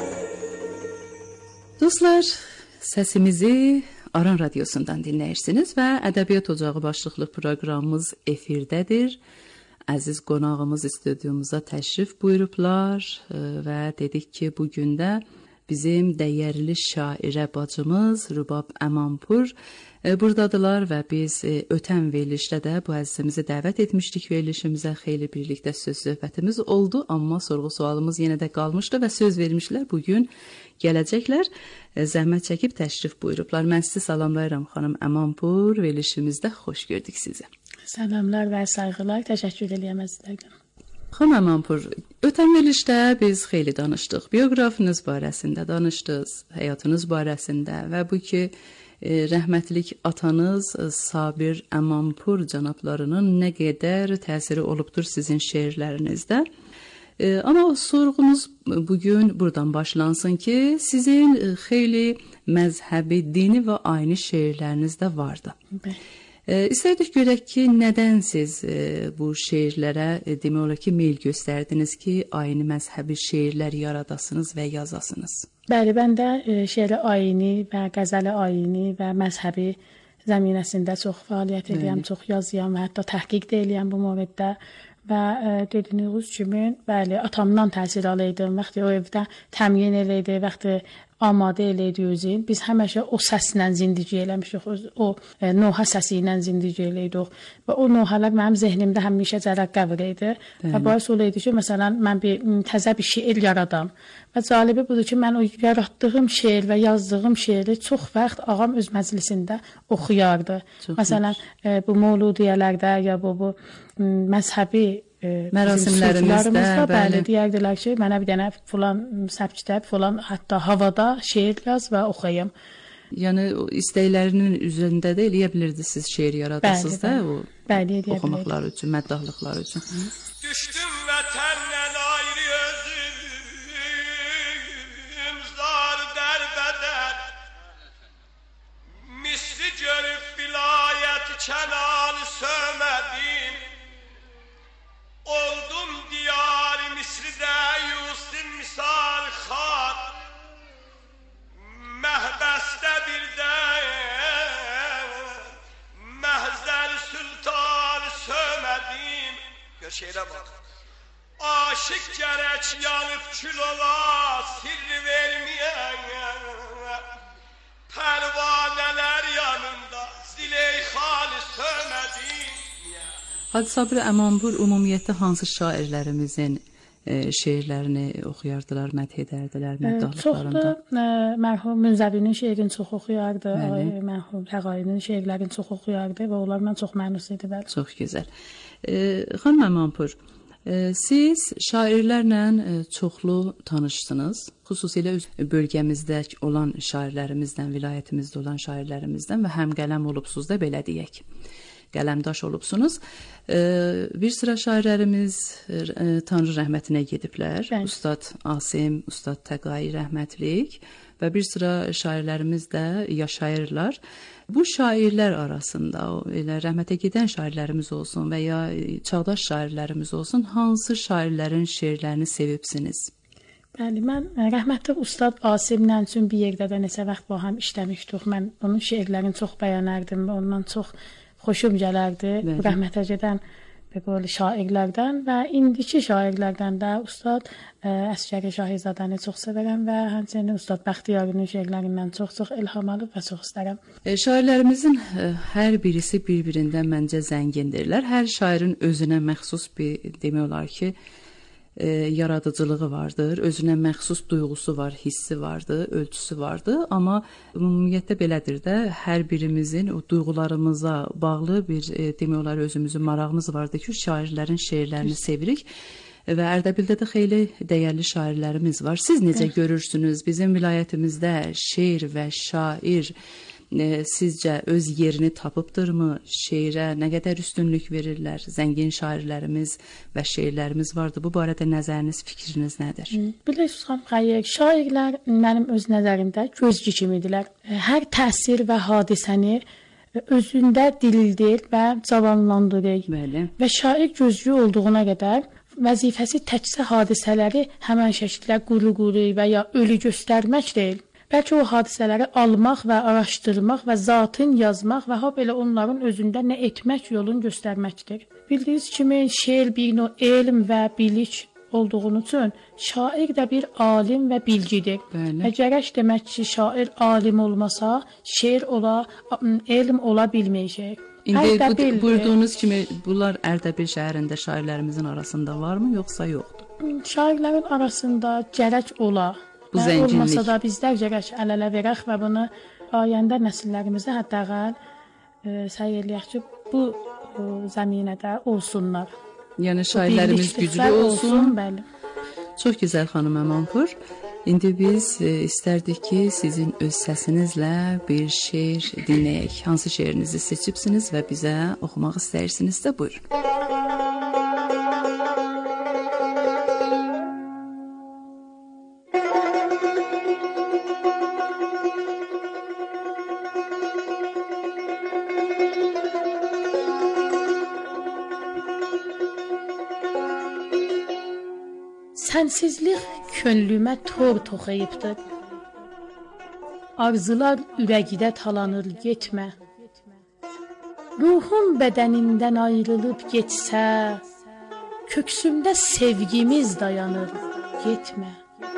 Dostlar, səsimizi Aran Radiosundan dinləyirsiniz və Ədəbiyyat Ocağı başlıqlı proqramımız efirdədir. Əziz qonağımız stüdyomuza təşrif buyurublar və dedik ki, bugün də bizim dəyərli şairə bacımız Rübab Əmanpur buradadılar və biz ötən verilişdə də bu əzizimizi dəvət etmişdik. Verilişimizə xeyli birlikdə söz söhbətimiz oldu, amma sorğu sualımız yenə də qalmışdı və söz vermişlər bugün gələcəklər. Zəhmət çəkib təşrif buyurublar. Mən sizi salamlayıram xanım Əmanpur. Verilişimizdə xoş gördük sizi. Salamlar və sayğılar. Təşəkkür edirəm əzizlərim. Xanım Əmanpur, ötən verilişdə biz xeyli danışdıq. Bioqrafınız barəsində danışdınız, həyatınız barəsində və bu ki, e, rəhmətlik atanız Sabir Əmanpur cənablarının nə qədər təsiri olubdur sizin şeirlərinizdə. E, amma o sorğumuz bugün buradan başlansın ki, sizin xeyli məzhəbi, dini və ayini şeirləriniz də vardı. Bəli. E, İstərdik görək ki, nədən siz e, bu şeirlərə e, demək olar ki, meyl göstərdiniz ki, ayini məzhəbi şeirlər yaradasınız və yazasınız? Bəli, mən də e, şeiri ayini və qəzəli ayini və məzhəbi zəminəsində çox fəaliyyət edirəm, çox yazıram və hətta təhqiq də edirəm bu mövzuda. Və e, dediyiniz kimi, bəli, atamdan təsir alıydım. Vaxtı o evdə təmyin eləydi, vaxtı amadə eləydi özün. Biz həmişə o səslə zindigi eləmişik, o e, noha səsi ilə zindigi eləydik. Və o nohalar mənim zehnimdə həmişə cərəqqəvr idi. Və baş olaydı ki, məsələn, mən bir təzə bir şeir yaradam. Və calibi budur ki, mən o yaratdığım şeir və yazdığım şeiri çox vaxt ağam öz məclisində oxuyardı. Çox məsələn, e, bu mövludiyələrdə ya bu, bu məzhəbi e, mərasimlərimizdə bəli deyirdilər ki, mənə bir dənə falan səbçdə, falan hətta havada şeir yaz və oxuyayım. Yəni istəklərinin üzərində də eləyə bilirdiniz siz şeir yaradasınız da o bəli, oxumaqlar üçün, məddahlıqlar üçün. Düşdüm vətəndən ayrı özüm, zar dərbədər, misli görüb vilayət kənanı sövmədim, oldum diyar Misri'də Yusuf misal xar, məhbəsdə bir də məhzər sultan sövmədim. Gör şeirə bax. Aşık gərək yanıb kül ola, sirri verməyən, pərvanələr yanında Zileyxanı sövmədim. Hacı Sabir Əmanpur ümumiyyətlə hansı şairlərimizin e, şeirlərini oxuyardılar, məth edərdilər, məddahlıqlarında? Çoxda mərhum Münzəvinin şeirini çox oxuyardı, mərhum Həqainin şeirlərini çox oxuyardı və onlarla çox mənus idi. Bəli. Çox gözəl. E, xanım Əmanpur, e, siz şairlərlə e, çoxlu tanışsınız. Xüsusilə bölgəmizdə olan şairlərimizdən, vilayətimizdə olan şairlərimizdən və həm qələm olubsuz da belə deyək. Qələmdaş olubsunuz. Ee, bir sıra şairlərimiz e, Tanrı rəhmətinə gediblər. Bəli. Ustad Asim, Ustad Təqai rəhmətlik və bir sıra şairlərimiz də yaşayırlar. Bu şairlər arasında, elə rəhmətə gedən şairlərimiz olsun və ya çağdaş şairlərimiz olsun, hansı şairlərin şeirlərini sevibsiniz? Bəli, mən rəhmətli Ustad Asimlə üçün bir yerdə də neçə vaxt bu həm işləmişdik. Mən onun şeirlərini çox bəyənərdim və ondan çox xoşum gələrdi. Bəli. Rəhmətə gedən bir qol şairlərdən və indiki şairlərdən də Ustad ə, Əsgəri Şahizadəni çox sevirəm və həmçinin Ustad Bəxtiyarın şeirlərindən çox-çox ilham alıb və çox istərəm. E, şairlərimizin e, hər birisi bir-birindən məncə zəngindirlər. Hər şairin özünə məxsus bir demək olar ki, e, yaradıcılığı vardır, özünə məxsus duyğusu var, hissi vardır, ölçüsü vardır, amma ümumiyyətlə belədir də, hər birimizin o duyğularımıza bağlı bir e, demək olar özümüzün marağımız vardır ki, şairlərin şeirlərini sevirik və Ərdəbildə də xeyli dəyərli şairlərimiz var. Siz necə evet. görürsünüz? Bizim vilayətimizdə şeir və şair e, sizcə öz yerini tapıbdırmı? Şeirə nə qədər üstünlük verirlər? Zəngin şairlərimiz və şeirlərimiz vardı. Bu barədə nəzəriniz, fikriniz nədir? Bilirsiniz xanım Xəyyək, şairlər mənim öz nəzərimdə gözcü kimidirlər. Hər təsir və hadisəni özündə dildir və cavanlandırır. Bəli. Və şair gözcü olduğuna qədər vəzifəsi təkcə hadisələri həmən şəkildə quru-quru və ya ölü göstərmək deyil. Bəlkə o hadisələri almaq və araşdırmaq və zatın yazmaq və ha belə onların özündə nə etmək yolunu göstərməkdir. Bildiyiniz kimi şeir bir növ elm və bilik olduğunu üçün şair də bir alim və bilgidir. Bəli. Və gərək demək ki, şair alim olmasa, şeir ola, elm ola bilməyəcək. İndi bu, buyurduğunuz kimi bunlar Ərdəbil şəhərində şairlərimizin arasında varmı, yoxsa yoxdur? Şairlərin arasında gərək ola. Bu zənginlik. Olmasa da bizlər gərək əl-ələ verək və bunu ayəndə nəsillərimizə hətta səy eləyək ki, bu o, zəminədə olsunlar. Yəni şairlərimiz güclü olsun. olsun bəli. Çox gözəl xanım Əmanpur. İndi biz e, istərdik ki, sizin öz səsinizlə bir şeir dinləyək. Hansı şeirinizi seçibsiniz və bizə oxumaq istəyirsinizsə buyurun. Sənsizlik könlümə tor toxuyubdur. Arzular ürəgidə talanır, getmə. Ruhum bədənimdən ayrılıb getsə, köksümdə sevgimiz dayanır, getmə.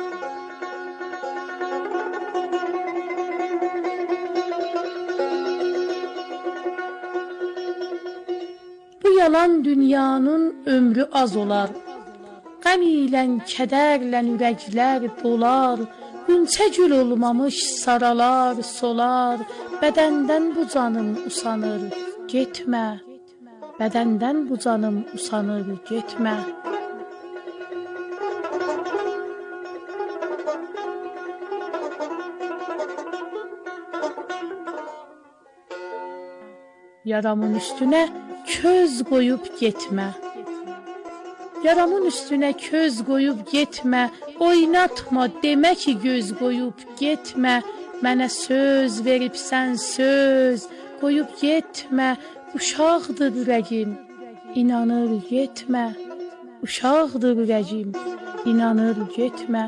Bu yalan dünyanın ömrü az olar. Qəm ilə, kədərlə ürəklər dolar, Günçə gül olmamış saralar, solar, Bədəndən bu canım usanır, getmə. Bədəndən bu canım usanır, getmə. Yaramın üstünə köz qoyub getmə. Yaramın üstünə köz qoyub getmə, oynatma, demə ki göz qoyub getmə. Mənə söz veribsən söz, qoyub getmə. Uşaqdır ürəgim, inanır getmə. Uşaqdır ürəgim, inanır getmə.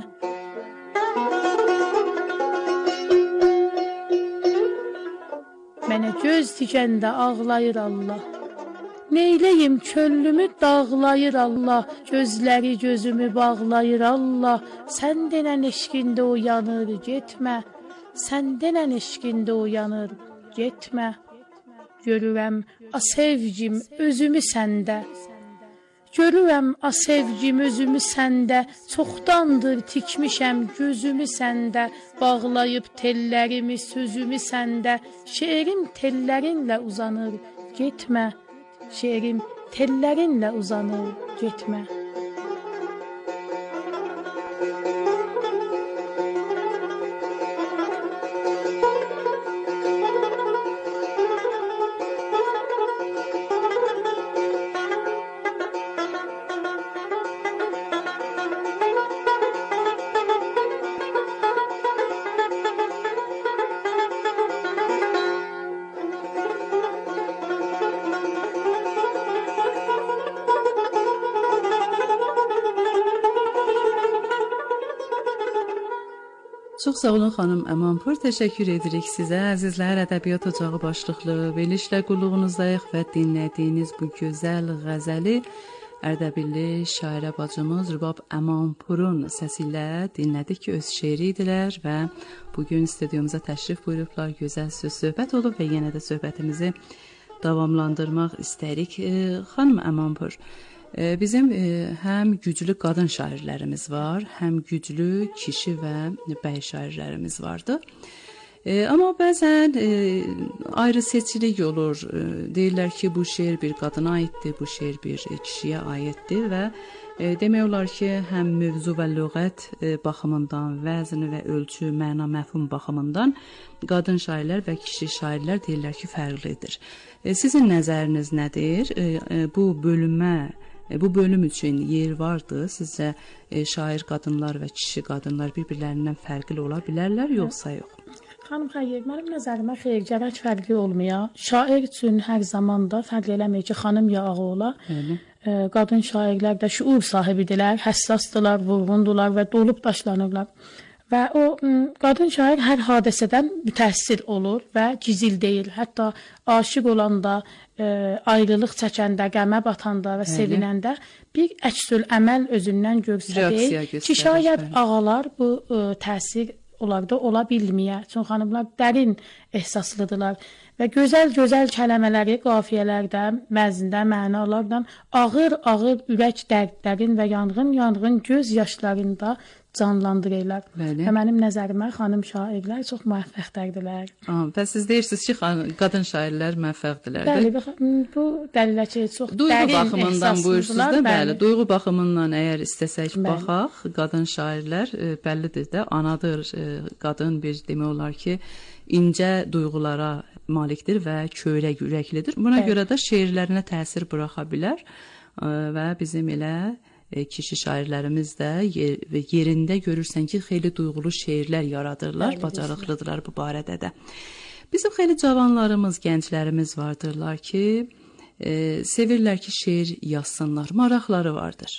Mənə göz tikəndə ağlayır Allah. Neyləyim könlümü dağlayır Allah, gözləri gözümü bağlayır Allah. Sən denən eşqində uyanır, getmə. Sən denən eşqində uyanır, getmə. Görürəm a sevgim özümü səndə. Görürəm a sevgim özümü səndə. Çoxdandır tikmişəm gözümü səndə. Bağlayıb tellərimi sözümü səndə. Şeirim tellərinlə uzanır, getmə. Şeirim tellərinlə uzanır, getmə. Çox sağ olun xanım Əmanpur, təşəkkür edirik sizə. Əzizlər, Ədəbiyyat Ocağı başlıqlı verilişlə qulluğunuzdayıq və dinlədiyiniz bu gözəl qəzəli Ərdəbilli şairə bacımız Rübab Əmanpurun səsi ilə dinlədik ki, öz şeiri idilər və bugün stüdyomuza təşrif buyurublar. Gözəl söz söhbət olub və yenə də söhbətimizi davamlandırmaq istəyirik. E, xanım Əmanpur, e, bizim e, həm güclü qadın şairlərimiz var, həm güclü kişi və bəy şairlərimiz vardı. E, amma bəzən e, ayrı seçilik olur. E, deyirlər ki, bu şeir bir qadına aiddir, bu şeir bir e, kişiyə aiddir və e, demək olar ki, həm mövzu və lüğət e, baxımından, vəzn və ölçü, məna, məfhum baxımından qadın şairlər və kişi şairlər deyirlər ki, fərqlidir. E, sizin nəzəriniz nədir? E, e, bu bölünmə E, bu bölüm üçün yer vardı. Sizcə e, şair qadınlar və kişi qadınlar bir-birlərindən fərqli ola bilərlər, yoxsa yox? Xanım xeyr, mənim nəzərimə xeyr, gərək fərqli olmaya. Şair üçün hər zamanda fərq eləmir ki, xanım ya ağa ola. E, qadın şairlər də şuur sahibidirlər, həssasdırlar, vurğundular və dolub daşlanırlar. Və o qadın şair hər hadisədən mütəəssir olur və gizil deyil. Hətta aşiq olanda, e, ayrılıq çəkəndə, qəmə batanda və sevinəndə bir əksül əməl özündən göstərir ki, şayət ağalar bu e, təsir onlarda ola bilməyə. Çünki xanımlar dərin ehsaslıdırlar və gözəl-gözəl kəlmələri qafiyələrdə, məzində, mənalardan ağır-ağır ürək dərdlərin və yanğın-yanğın göz yaşlarında canlandırırlar. Və mənim nəzərimə xanım şairlər çox müvəffəqdirlər. Və siz deyirsiniz ki, qadın şairlər müvəffəqdirlər. Bəli, bu dəlillə ki, çox duyğu dərin baxımından buyursunuz da, bəli. bəli. Duyğu baxımından əgər istəsək bəli. baxaq, qadın şairlər e, bəllidir də, anadır. E, qadın bir demək olar ki, incə duyğulara malikdir və köyrək ürəklidir. Buna bəli. görə də şeirlərinə təsir buraxa bilər e, və bizim elə kişi şairlərimiz də yer, yerində görürsən ki, xeyli duyğulu şeirlər yaradırlar, Bəli, bacarıqlıdırlar bu barədə də. Bizim xeyli cavanlarımız, gənclərimiz vardırlar ki, e, sevirlər ki, şeir yazsınlar, maraqları vardır.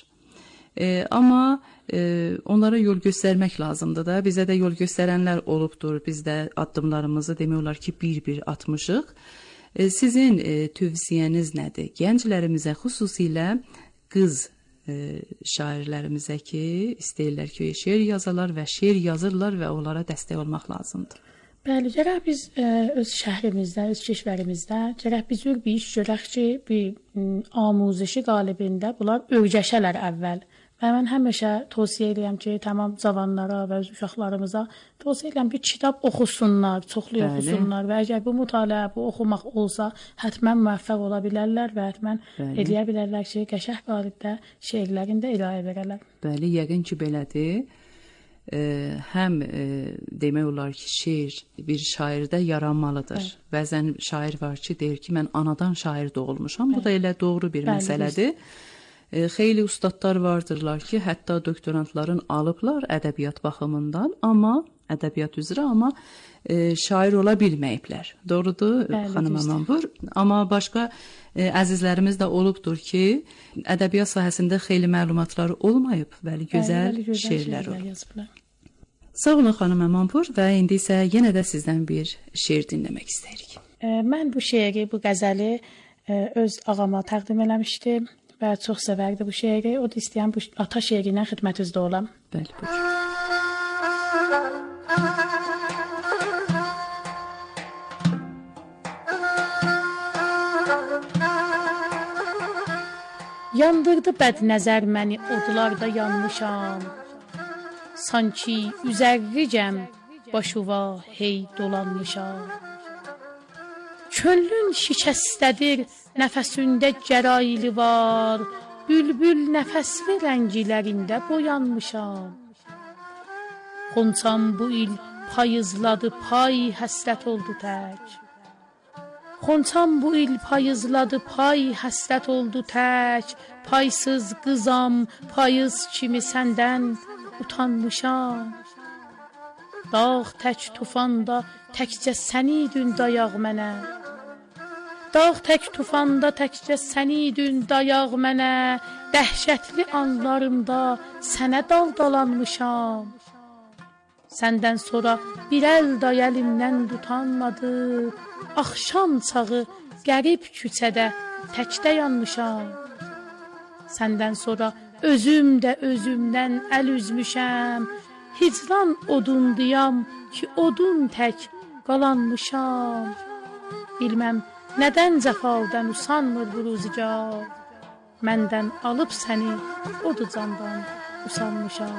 E, amma e, onlara yol göstərmək lazımdır da, bizə də yol göstərənlər olubdur, biz də addımlarımızı demək olar ki, bir-bir atmışıq. E, sizin e, tövsiyəniz nədir? Gənclərimizə, xüsusilə qız E, şairlərimizə ki, istəyirlər ki, şeir yazalar və şeir yazırlar və onlara dəstək olmaq lazımdır. Bəli, gərək biz e, öz şəhrimizdə, öz keşvərimizdə gərək bir cür bir iş görək ki, bir amuzişi qalibində bunlar öyrəşələr əvvəl. Və mən həmişə tövsiyə edirəm ki, tamam cavanlara və uşaqlarımıza tövsiyə edirəm bir kitab oxusunlar, çoxlu Bəli. oxusunlar və əgər bu mütaliə, bu oxumaq olsa, hətmən müvəffəq ola bilərlər və hətmən eləyə bilərlər ki, qəşəng qalibdə şeirlərini də irayə verərlər. Bəli, yəqin ki, belədir. E, həm e, demək olar ki, şeir bir şairdə yaranmalıdır. Bəli. Bəzən şair var ki, deyir ki, mən anadan şair doğulmuşam. Bəli. Bu da elə doğru bir Bəli, məsələdir. Biz... E, xeyli ustadlar vardırlar ki, hətta doktorantların alıblar ədəbiyyat baxımından, amma ədəbiyyat üzrə, amma e, şair ola bilməyiblər. Doğrudur, Bəli, xanım Əmanpur. Amma başqa e, əzizlərimiz də olubdur ki, ədəbiyyat sahəsində xeyli məlumatları olmayıb, bəli, gözəl, bəli, gözəl şeirlər olub. Sağ olun xanım Əmanpur və indi isə yenə də sizdən bir şeir dinləmək istəyirik. E, mən bu şeiri, bu qəzəli e, öz ağama təqdim eləmişdim. Və çox sevərdi bu şeiri. O da istəyən bu ata şeiri ilə xidmətinizdə olam. Bəli, buyurun. Yandırdı bədnəzər məni, odlarda yanmışam. Sanki üzərricəm, başuva hey dolanmışam. Çöllün şikəstədir, nəfəsində cərayili var, bülbül nəfəsli rəngilərində boyanmışam. Xonçam bu il payızladı, pay həsrət oldu tək. Xonçam bu il payızladı, pay həsrət oldu tək. Paysız qızam, payız kimi səndən utanmışam. Dağ tək tufanda, təkcə sənidün dayaq mənə. Dağ tək tufanda təkcə sənidün dayaq mənə, dəhşətli anlarımda sənə daldalanmışam. Səndən sonra bir əl day əlimdən tutanmadı. Axşam çağı qərib küçədə təkdə yanmışam. Səndən sonra özüm də özümdən əl üzmüşəm. Hicran odunduyam ki odun tək qalanmışam. Bilməm nədən cəfaldan usanmır bu ruzigar. Məndən alıb səni odu candan usanmışam.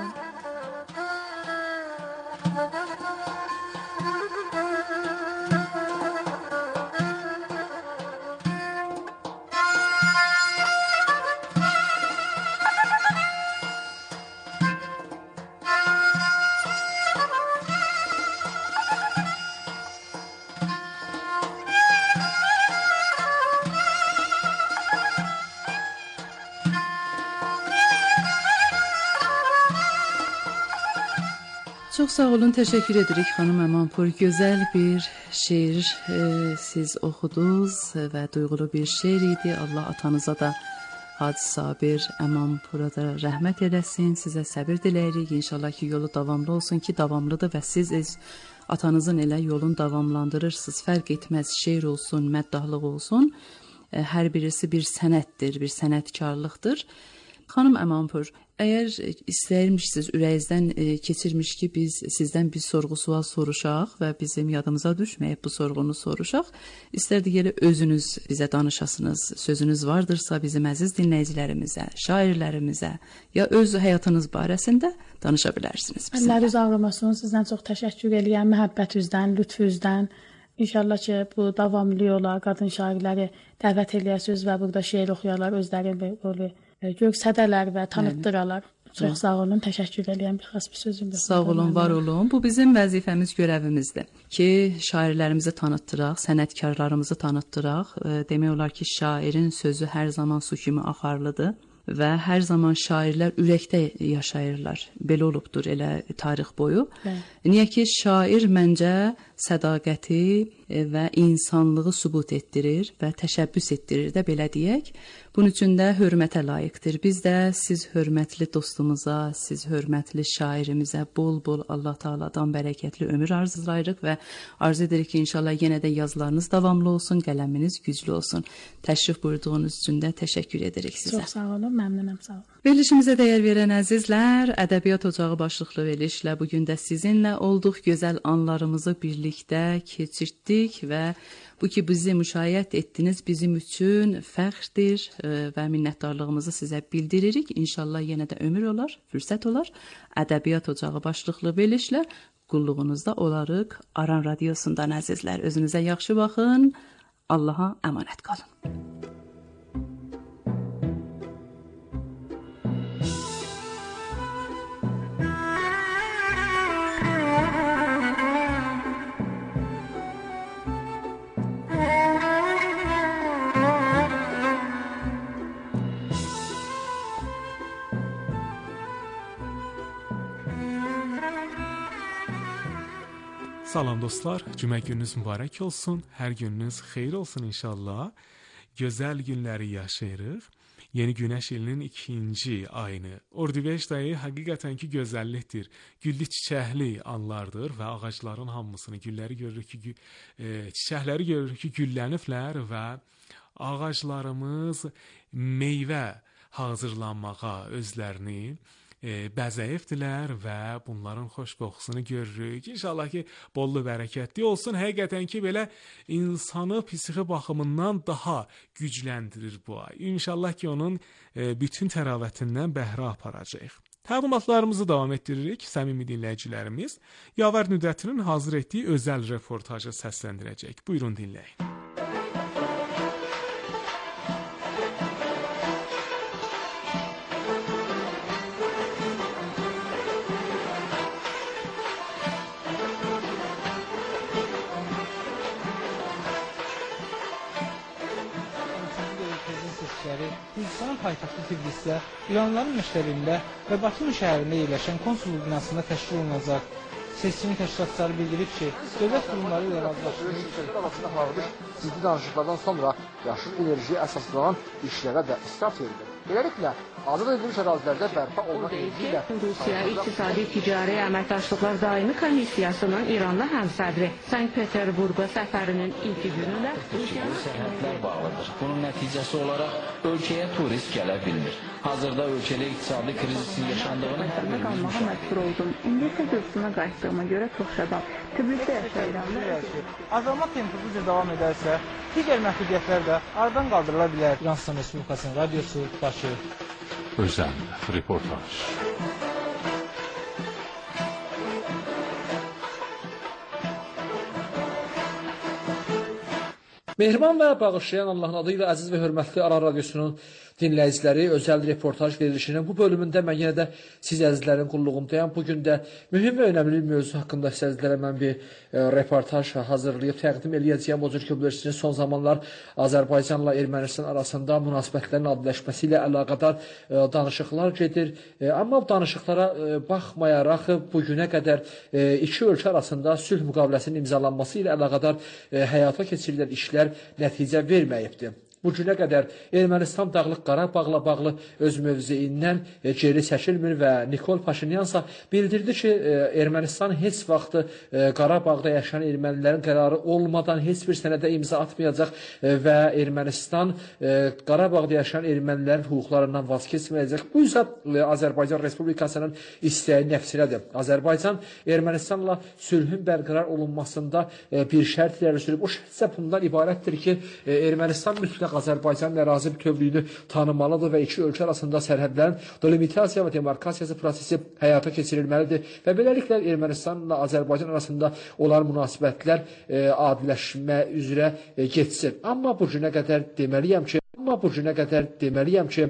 Çox sağ olun, təşəkkür edirik xanım Əmanpur. Gözəl bir şeir e, siz oxudunuz və duyğulu bir şeir idi. Allah atanıza da Hacı Sabir Əmanpura da rəhmət eləsin. Sizə səbir diləyirik. İnşallah ki yolu davamlı olsun ki davamlıdır və siz öz atanızın elə yolunu davamlandırırsınız. Fərq etməz, şeir olsun, məddahlıq olsun. E, hər birisi bir sənətdir, bir sənətkarlıqdır. Xanım Əmanpur, əgər istəyirmişsiniz, ürəyinizdən e, keçirmiş ki, biz sizdən bir sorğu-sual soruşaq və bizim yadımıza düşməyib bu sorğunu soruşaq, istərdik elə özünüz bizə danışasınız, sözünüz vardırsa bizim əziz dinləyicilərimizə, şairlərimizə ya öz həyatınız barəsində danışa bilərsiniz. Əlləriniz ağrımasın, sizdən çox təşəkkür edirəm, məhəbbətinizdən, lütfünüzdən. İnşallah ki, bu davamlı olar, qadın şairləri dəvət eləyəsiniz və burada şeir oxuyarlar, özlərini böyle görsədələr və tanıtdıralar. Çox sağ olun, təşəkkür edirəm. Bir xas bir sözüm yox. Sağ olun, var olun. Bu bizim vəzifəmiz, görəvimizdir ki, şairlərimizi tanıtdıraq, sənətkarlarımızı tanıtdıraq. Demək olar ki, şairin sözü hər zaman su kimi axarlıdır və hər zaman şairlər ürəkdə yaşayırlar. Belə olubdur elə tarix boyu. Bəli. Niyə ki, şair məncə sədaqəti və insanlığı sübut etdirir və təşəbbüs etdirir də, belə deyək. Bunun üçün də hörmətə layiqdir. Biz də siz hörmətli dostumuza, siz hörmətli şairimizə bol-bol Allah Taala'dan bərəkətli ömür arzulayırıq və arzu edirik ki, inşallah yenə də yazılarınız davamlı olsun, qələminiz güclü olsun. Təşrif buyurduğunuz üçün də təşəkkür edirik sizə. Çox sağ olun, məmnunam, sağ olun. Verilişimizə dəyər verən əzizlər, Ədəbiyyat Ocağı başlıqlı verilişlə bugün də sizinlə olduq, gözəl anlarımızı birlikdə keçirtdik və bu ki, bizi müşayiət etdiniz, bizim üçün fəxrdir və minnətdarlığımızı sizə bildiririk. İnşallah yenə də ömür olar, fürsət olar. Ədəbiyyat Ocağı başlıqlı verilişlə qulluğunuzda olarıq. Aran Radiosundan əzizlər, özünüzə yaxşı baxın, Allaha əmanət qalın. Salam dostlar, cümə gününüz mübarək olsun, hər gününüz xeyir olsun inşallah. Gözəl günləri yaşayırıq. Yeni Günəş ilinin ikinci ayını. Ordubeş dayı həqiqətən ki gözəllikdir. Güllü çiçəkli anlardır və ağacların hamısını, gülləri görürük ki, e, çiçəkləri görürük ki, gülləniblər və ağaclarımız meyvə hazırlanmağa özlərini E, bəzəyibdilər və bunların xoş qoxusunu görürük. İnşallah ki, bollu bərəkətli olsun. Həqiqətən ki, belə insanı psixi baxımından daha gücləndirir bu ay. İnşallah ki, onun e, bütün təravətindən bəhrə aparacaq. Təlimatlarımızı davam etdiririk. Səmimi dinləyicilərimiz Yavər Nüdrətinin hazır etdiyi özəl reportajı səsləndirəcək. Buyurun dinləyin. Gürcüstanın paytaxtı Tiflisdə, İranlıların məşrəbində və Batum şəhərində yerləşən konsulluq binasında təşkil olunacaq. Seçimi təşkilatçıları bildirib ki, dövlət qurumları ilə razılaşdırılmış ciddi danışıqlardan sonra yaşıl enerjiyə əsaslanan işlərə də start verilir. Beləliklə, azad edilmiş ərazilərdə bərpa olmaq ilə Rusiya İqtisadi Ticari Əməkdaşlıqlar Daimi Komissiyasının İranlı həmsədri Sankt-Peterburqa səfərinin ilk günündə Rusiyanın sərhədlər bağlıdır. Bunun nəticəsi olaraq ölkəyə turist gələ bilmir. Hazırda ölkədə iqtisadi krizisin yaşandığını hər birimiz qalmağa məcbur oldum. İndi isə Gürcüstana qayıtdığıma görə çox şadam. Tbilisidə yaşayıram. Azalma tempi bu cür davam edərsə, digər məhdudiyyətlər də aradan qaldırıla bilər. İran Respublikasının radiosu Bakı. Özel reportaj. Mehriban və bağışlayan Allahın adıyla əziz və hörmətli Aran Radiosunun dinləyiciləri, özəl reportaj verilişinin bu bölümündə mən yenə də siz əzizlərin qulluğundayam. Bugün də mühüm və önəmli bir mövzu haqqında sizlərə mən bir e, reportaj hazırlayıb təqdim eləyəcəyəm. O cür ki, bilirsiniz, son zamanlar Azərbaycanla Ermənistan arasında münasibətlərin adiləşməsi ilə əlaqədar e, danışıqlar gedir. E, amma bu danışıqlara e, baxmayaraq bu günə qədər e, iki ölkə arasında sülh müqaviləsinin imzalanması ilə əlaqədar e, həyata keçirilən işlər nəticə verməyibdir. Bu günə qədər Ermənistan Dağlıq Qarabağla bağlı öz mövzeyindən e, geri çəkilmir və Nikol Paşinyansa bildirdi ki, e, Ermənistan heç vaxt e, Qarabağda yaşayan ermənilərin qərarı olmadan heç bir sənədə imza atmayacaq e, və Ermənistan e, Qarabağda yaşayan ermənilərin hüquqlarından vaz keçməyəcək. Bu isə e, Azərbaycan Respublikasının istəyi nəfsinədir. Azərbaycan Ermənistanla sülhün bərqərar olunmasında e, bir şərt irəli sürüb. O şərt isə bundan ibarətdir ki, e, Ermənistan mütləq Azərbaycanın ərazi bütövlüyünü tanımalıdır və iki ölkə arasında sərhədlərin delimitasiya və demarkasiyası prosesi həyata keçirilməlidir və beləliklə Ermənistanla Azərbaycan arasında olan münasibətlər e, adiləşmə üzrə e, getsin. Amma bu günə qədər deməliyəm ki, amma bu günə qədər deməliyəm ki,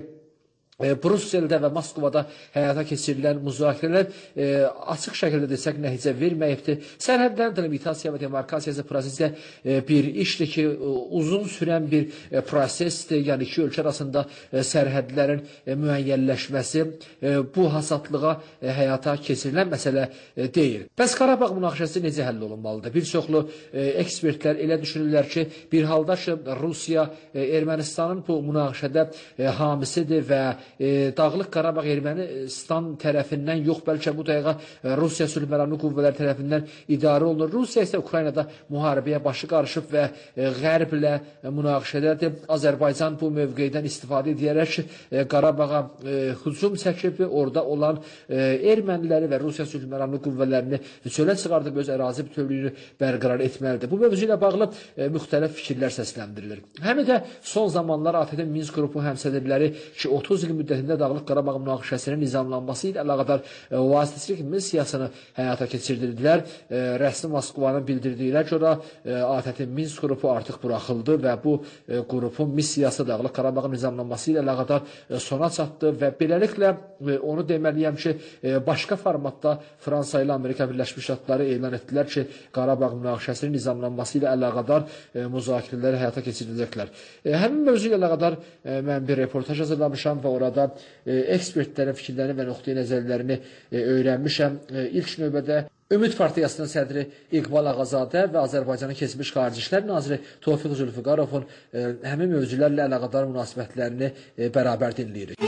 Brüsseldə və Moskvada həyata keçirilən müzakirələr e, açıq şəkildə desək nəticə verməyibdir. Sərhədlərin delimitasiya və demarkasiyası prosesi e, bir işdir ki, uzun sürən bir e, prosesdir. Yəni iki ölkə arasında e, sərhədlərin e, müəyyənləşməsi e, bu hasadlığa e, həyata keçirilən məsələ e, deyil. Bəs Qarabağ münaqişəsi necə həll olunmalıdır? Bir çoxlu e, ekspertlər elə düşünürlər ki, bir halda ki, Rusiya e, Ermənistanın bu münaqişədə e, hamisidir və E, Dağlıq Qarabağ Ermənistan tərəfindən yox, bəlkə bu dəqiqə e, Rusiya sülh məramlı qüvvələri tərəfindən idarə olunur. Rusiya isə Ukraynada müharibəyə başı qarışıb və e, Qərblə e, münaqişədədir. Azərbaycan bu mövqeydən istifadə edərək e, Qarabağa e, hücum çəkib, orada olan e, erməniləri və Rusiya sülh məramlı qüvvələrini çölə çıxardıb öz ərazi bütövlüyünü bərqərar etməlidir. Bu mövzu ilə bağlı e, müxtəlif fikirlər səsləndirilir. Həm də son zamanlar A T T Minsk qrupu həmsədrləri ki, otuz il müddətində Dağlıq Qarabağ münaqişəsinin nizamlanması ilə əlaqədar e, vasitəçilik missiyasını həyata keçirdilər. E, rəsmi Moskvanın bildirdiyinə görə e, A T T Minsk qrupu artıq buraxıldı və bu e, qrupun missiyası Dağlıq Qarabağın nizamlanması ilə əlaqədar e, sona çatdı və beləliklə e, onu deməliyəm ki, e, başqa formatda Fransa ilə Amerika Birləşmiş Ştatları elan etdilər ki, Qarabağ münaqişəsinin nizamlanması ilə əlaqədar e, müzakirələri həyata keçiriləcəklər. E, həmin mövzu ilə əlaqədar e, mən bir reportaj hazırlamışam və orada e, ekspertlərin fikirlərini və nöqteyi nəzərlərini e, öyrənmişəm. E, ilk növbədə Ümid Partiyasının sədri İqbal Ağazadə və Azərbaycanın keçmiş Xarici İşlər naziri Tofiq Zülfüqarovun e, həmin mövzularla əlaqədar münasibətlərini e, bərabər dinləyirik.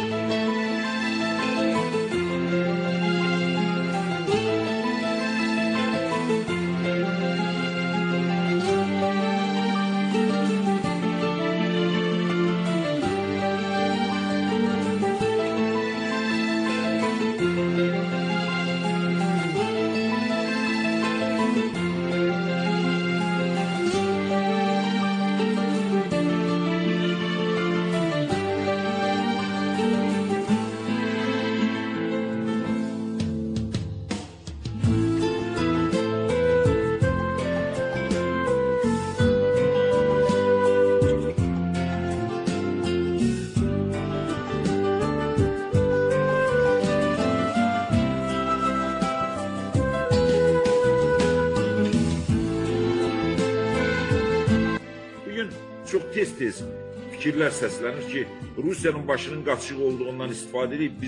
Çox tez-tez fikirlər səslənir ki, Rusiyanın başının qaçıq olduğundan istifadə edib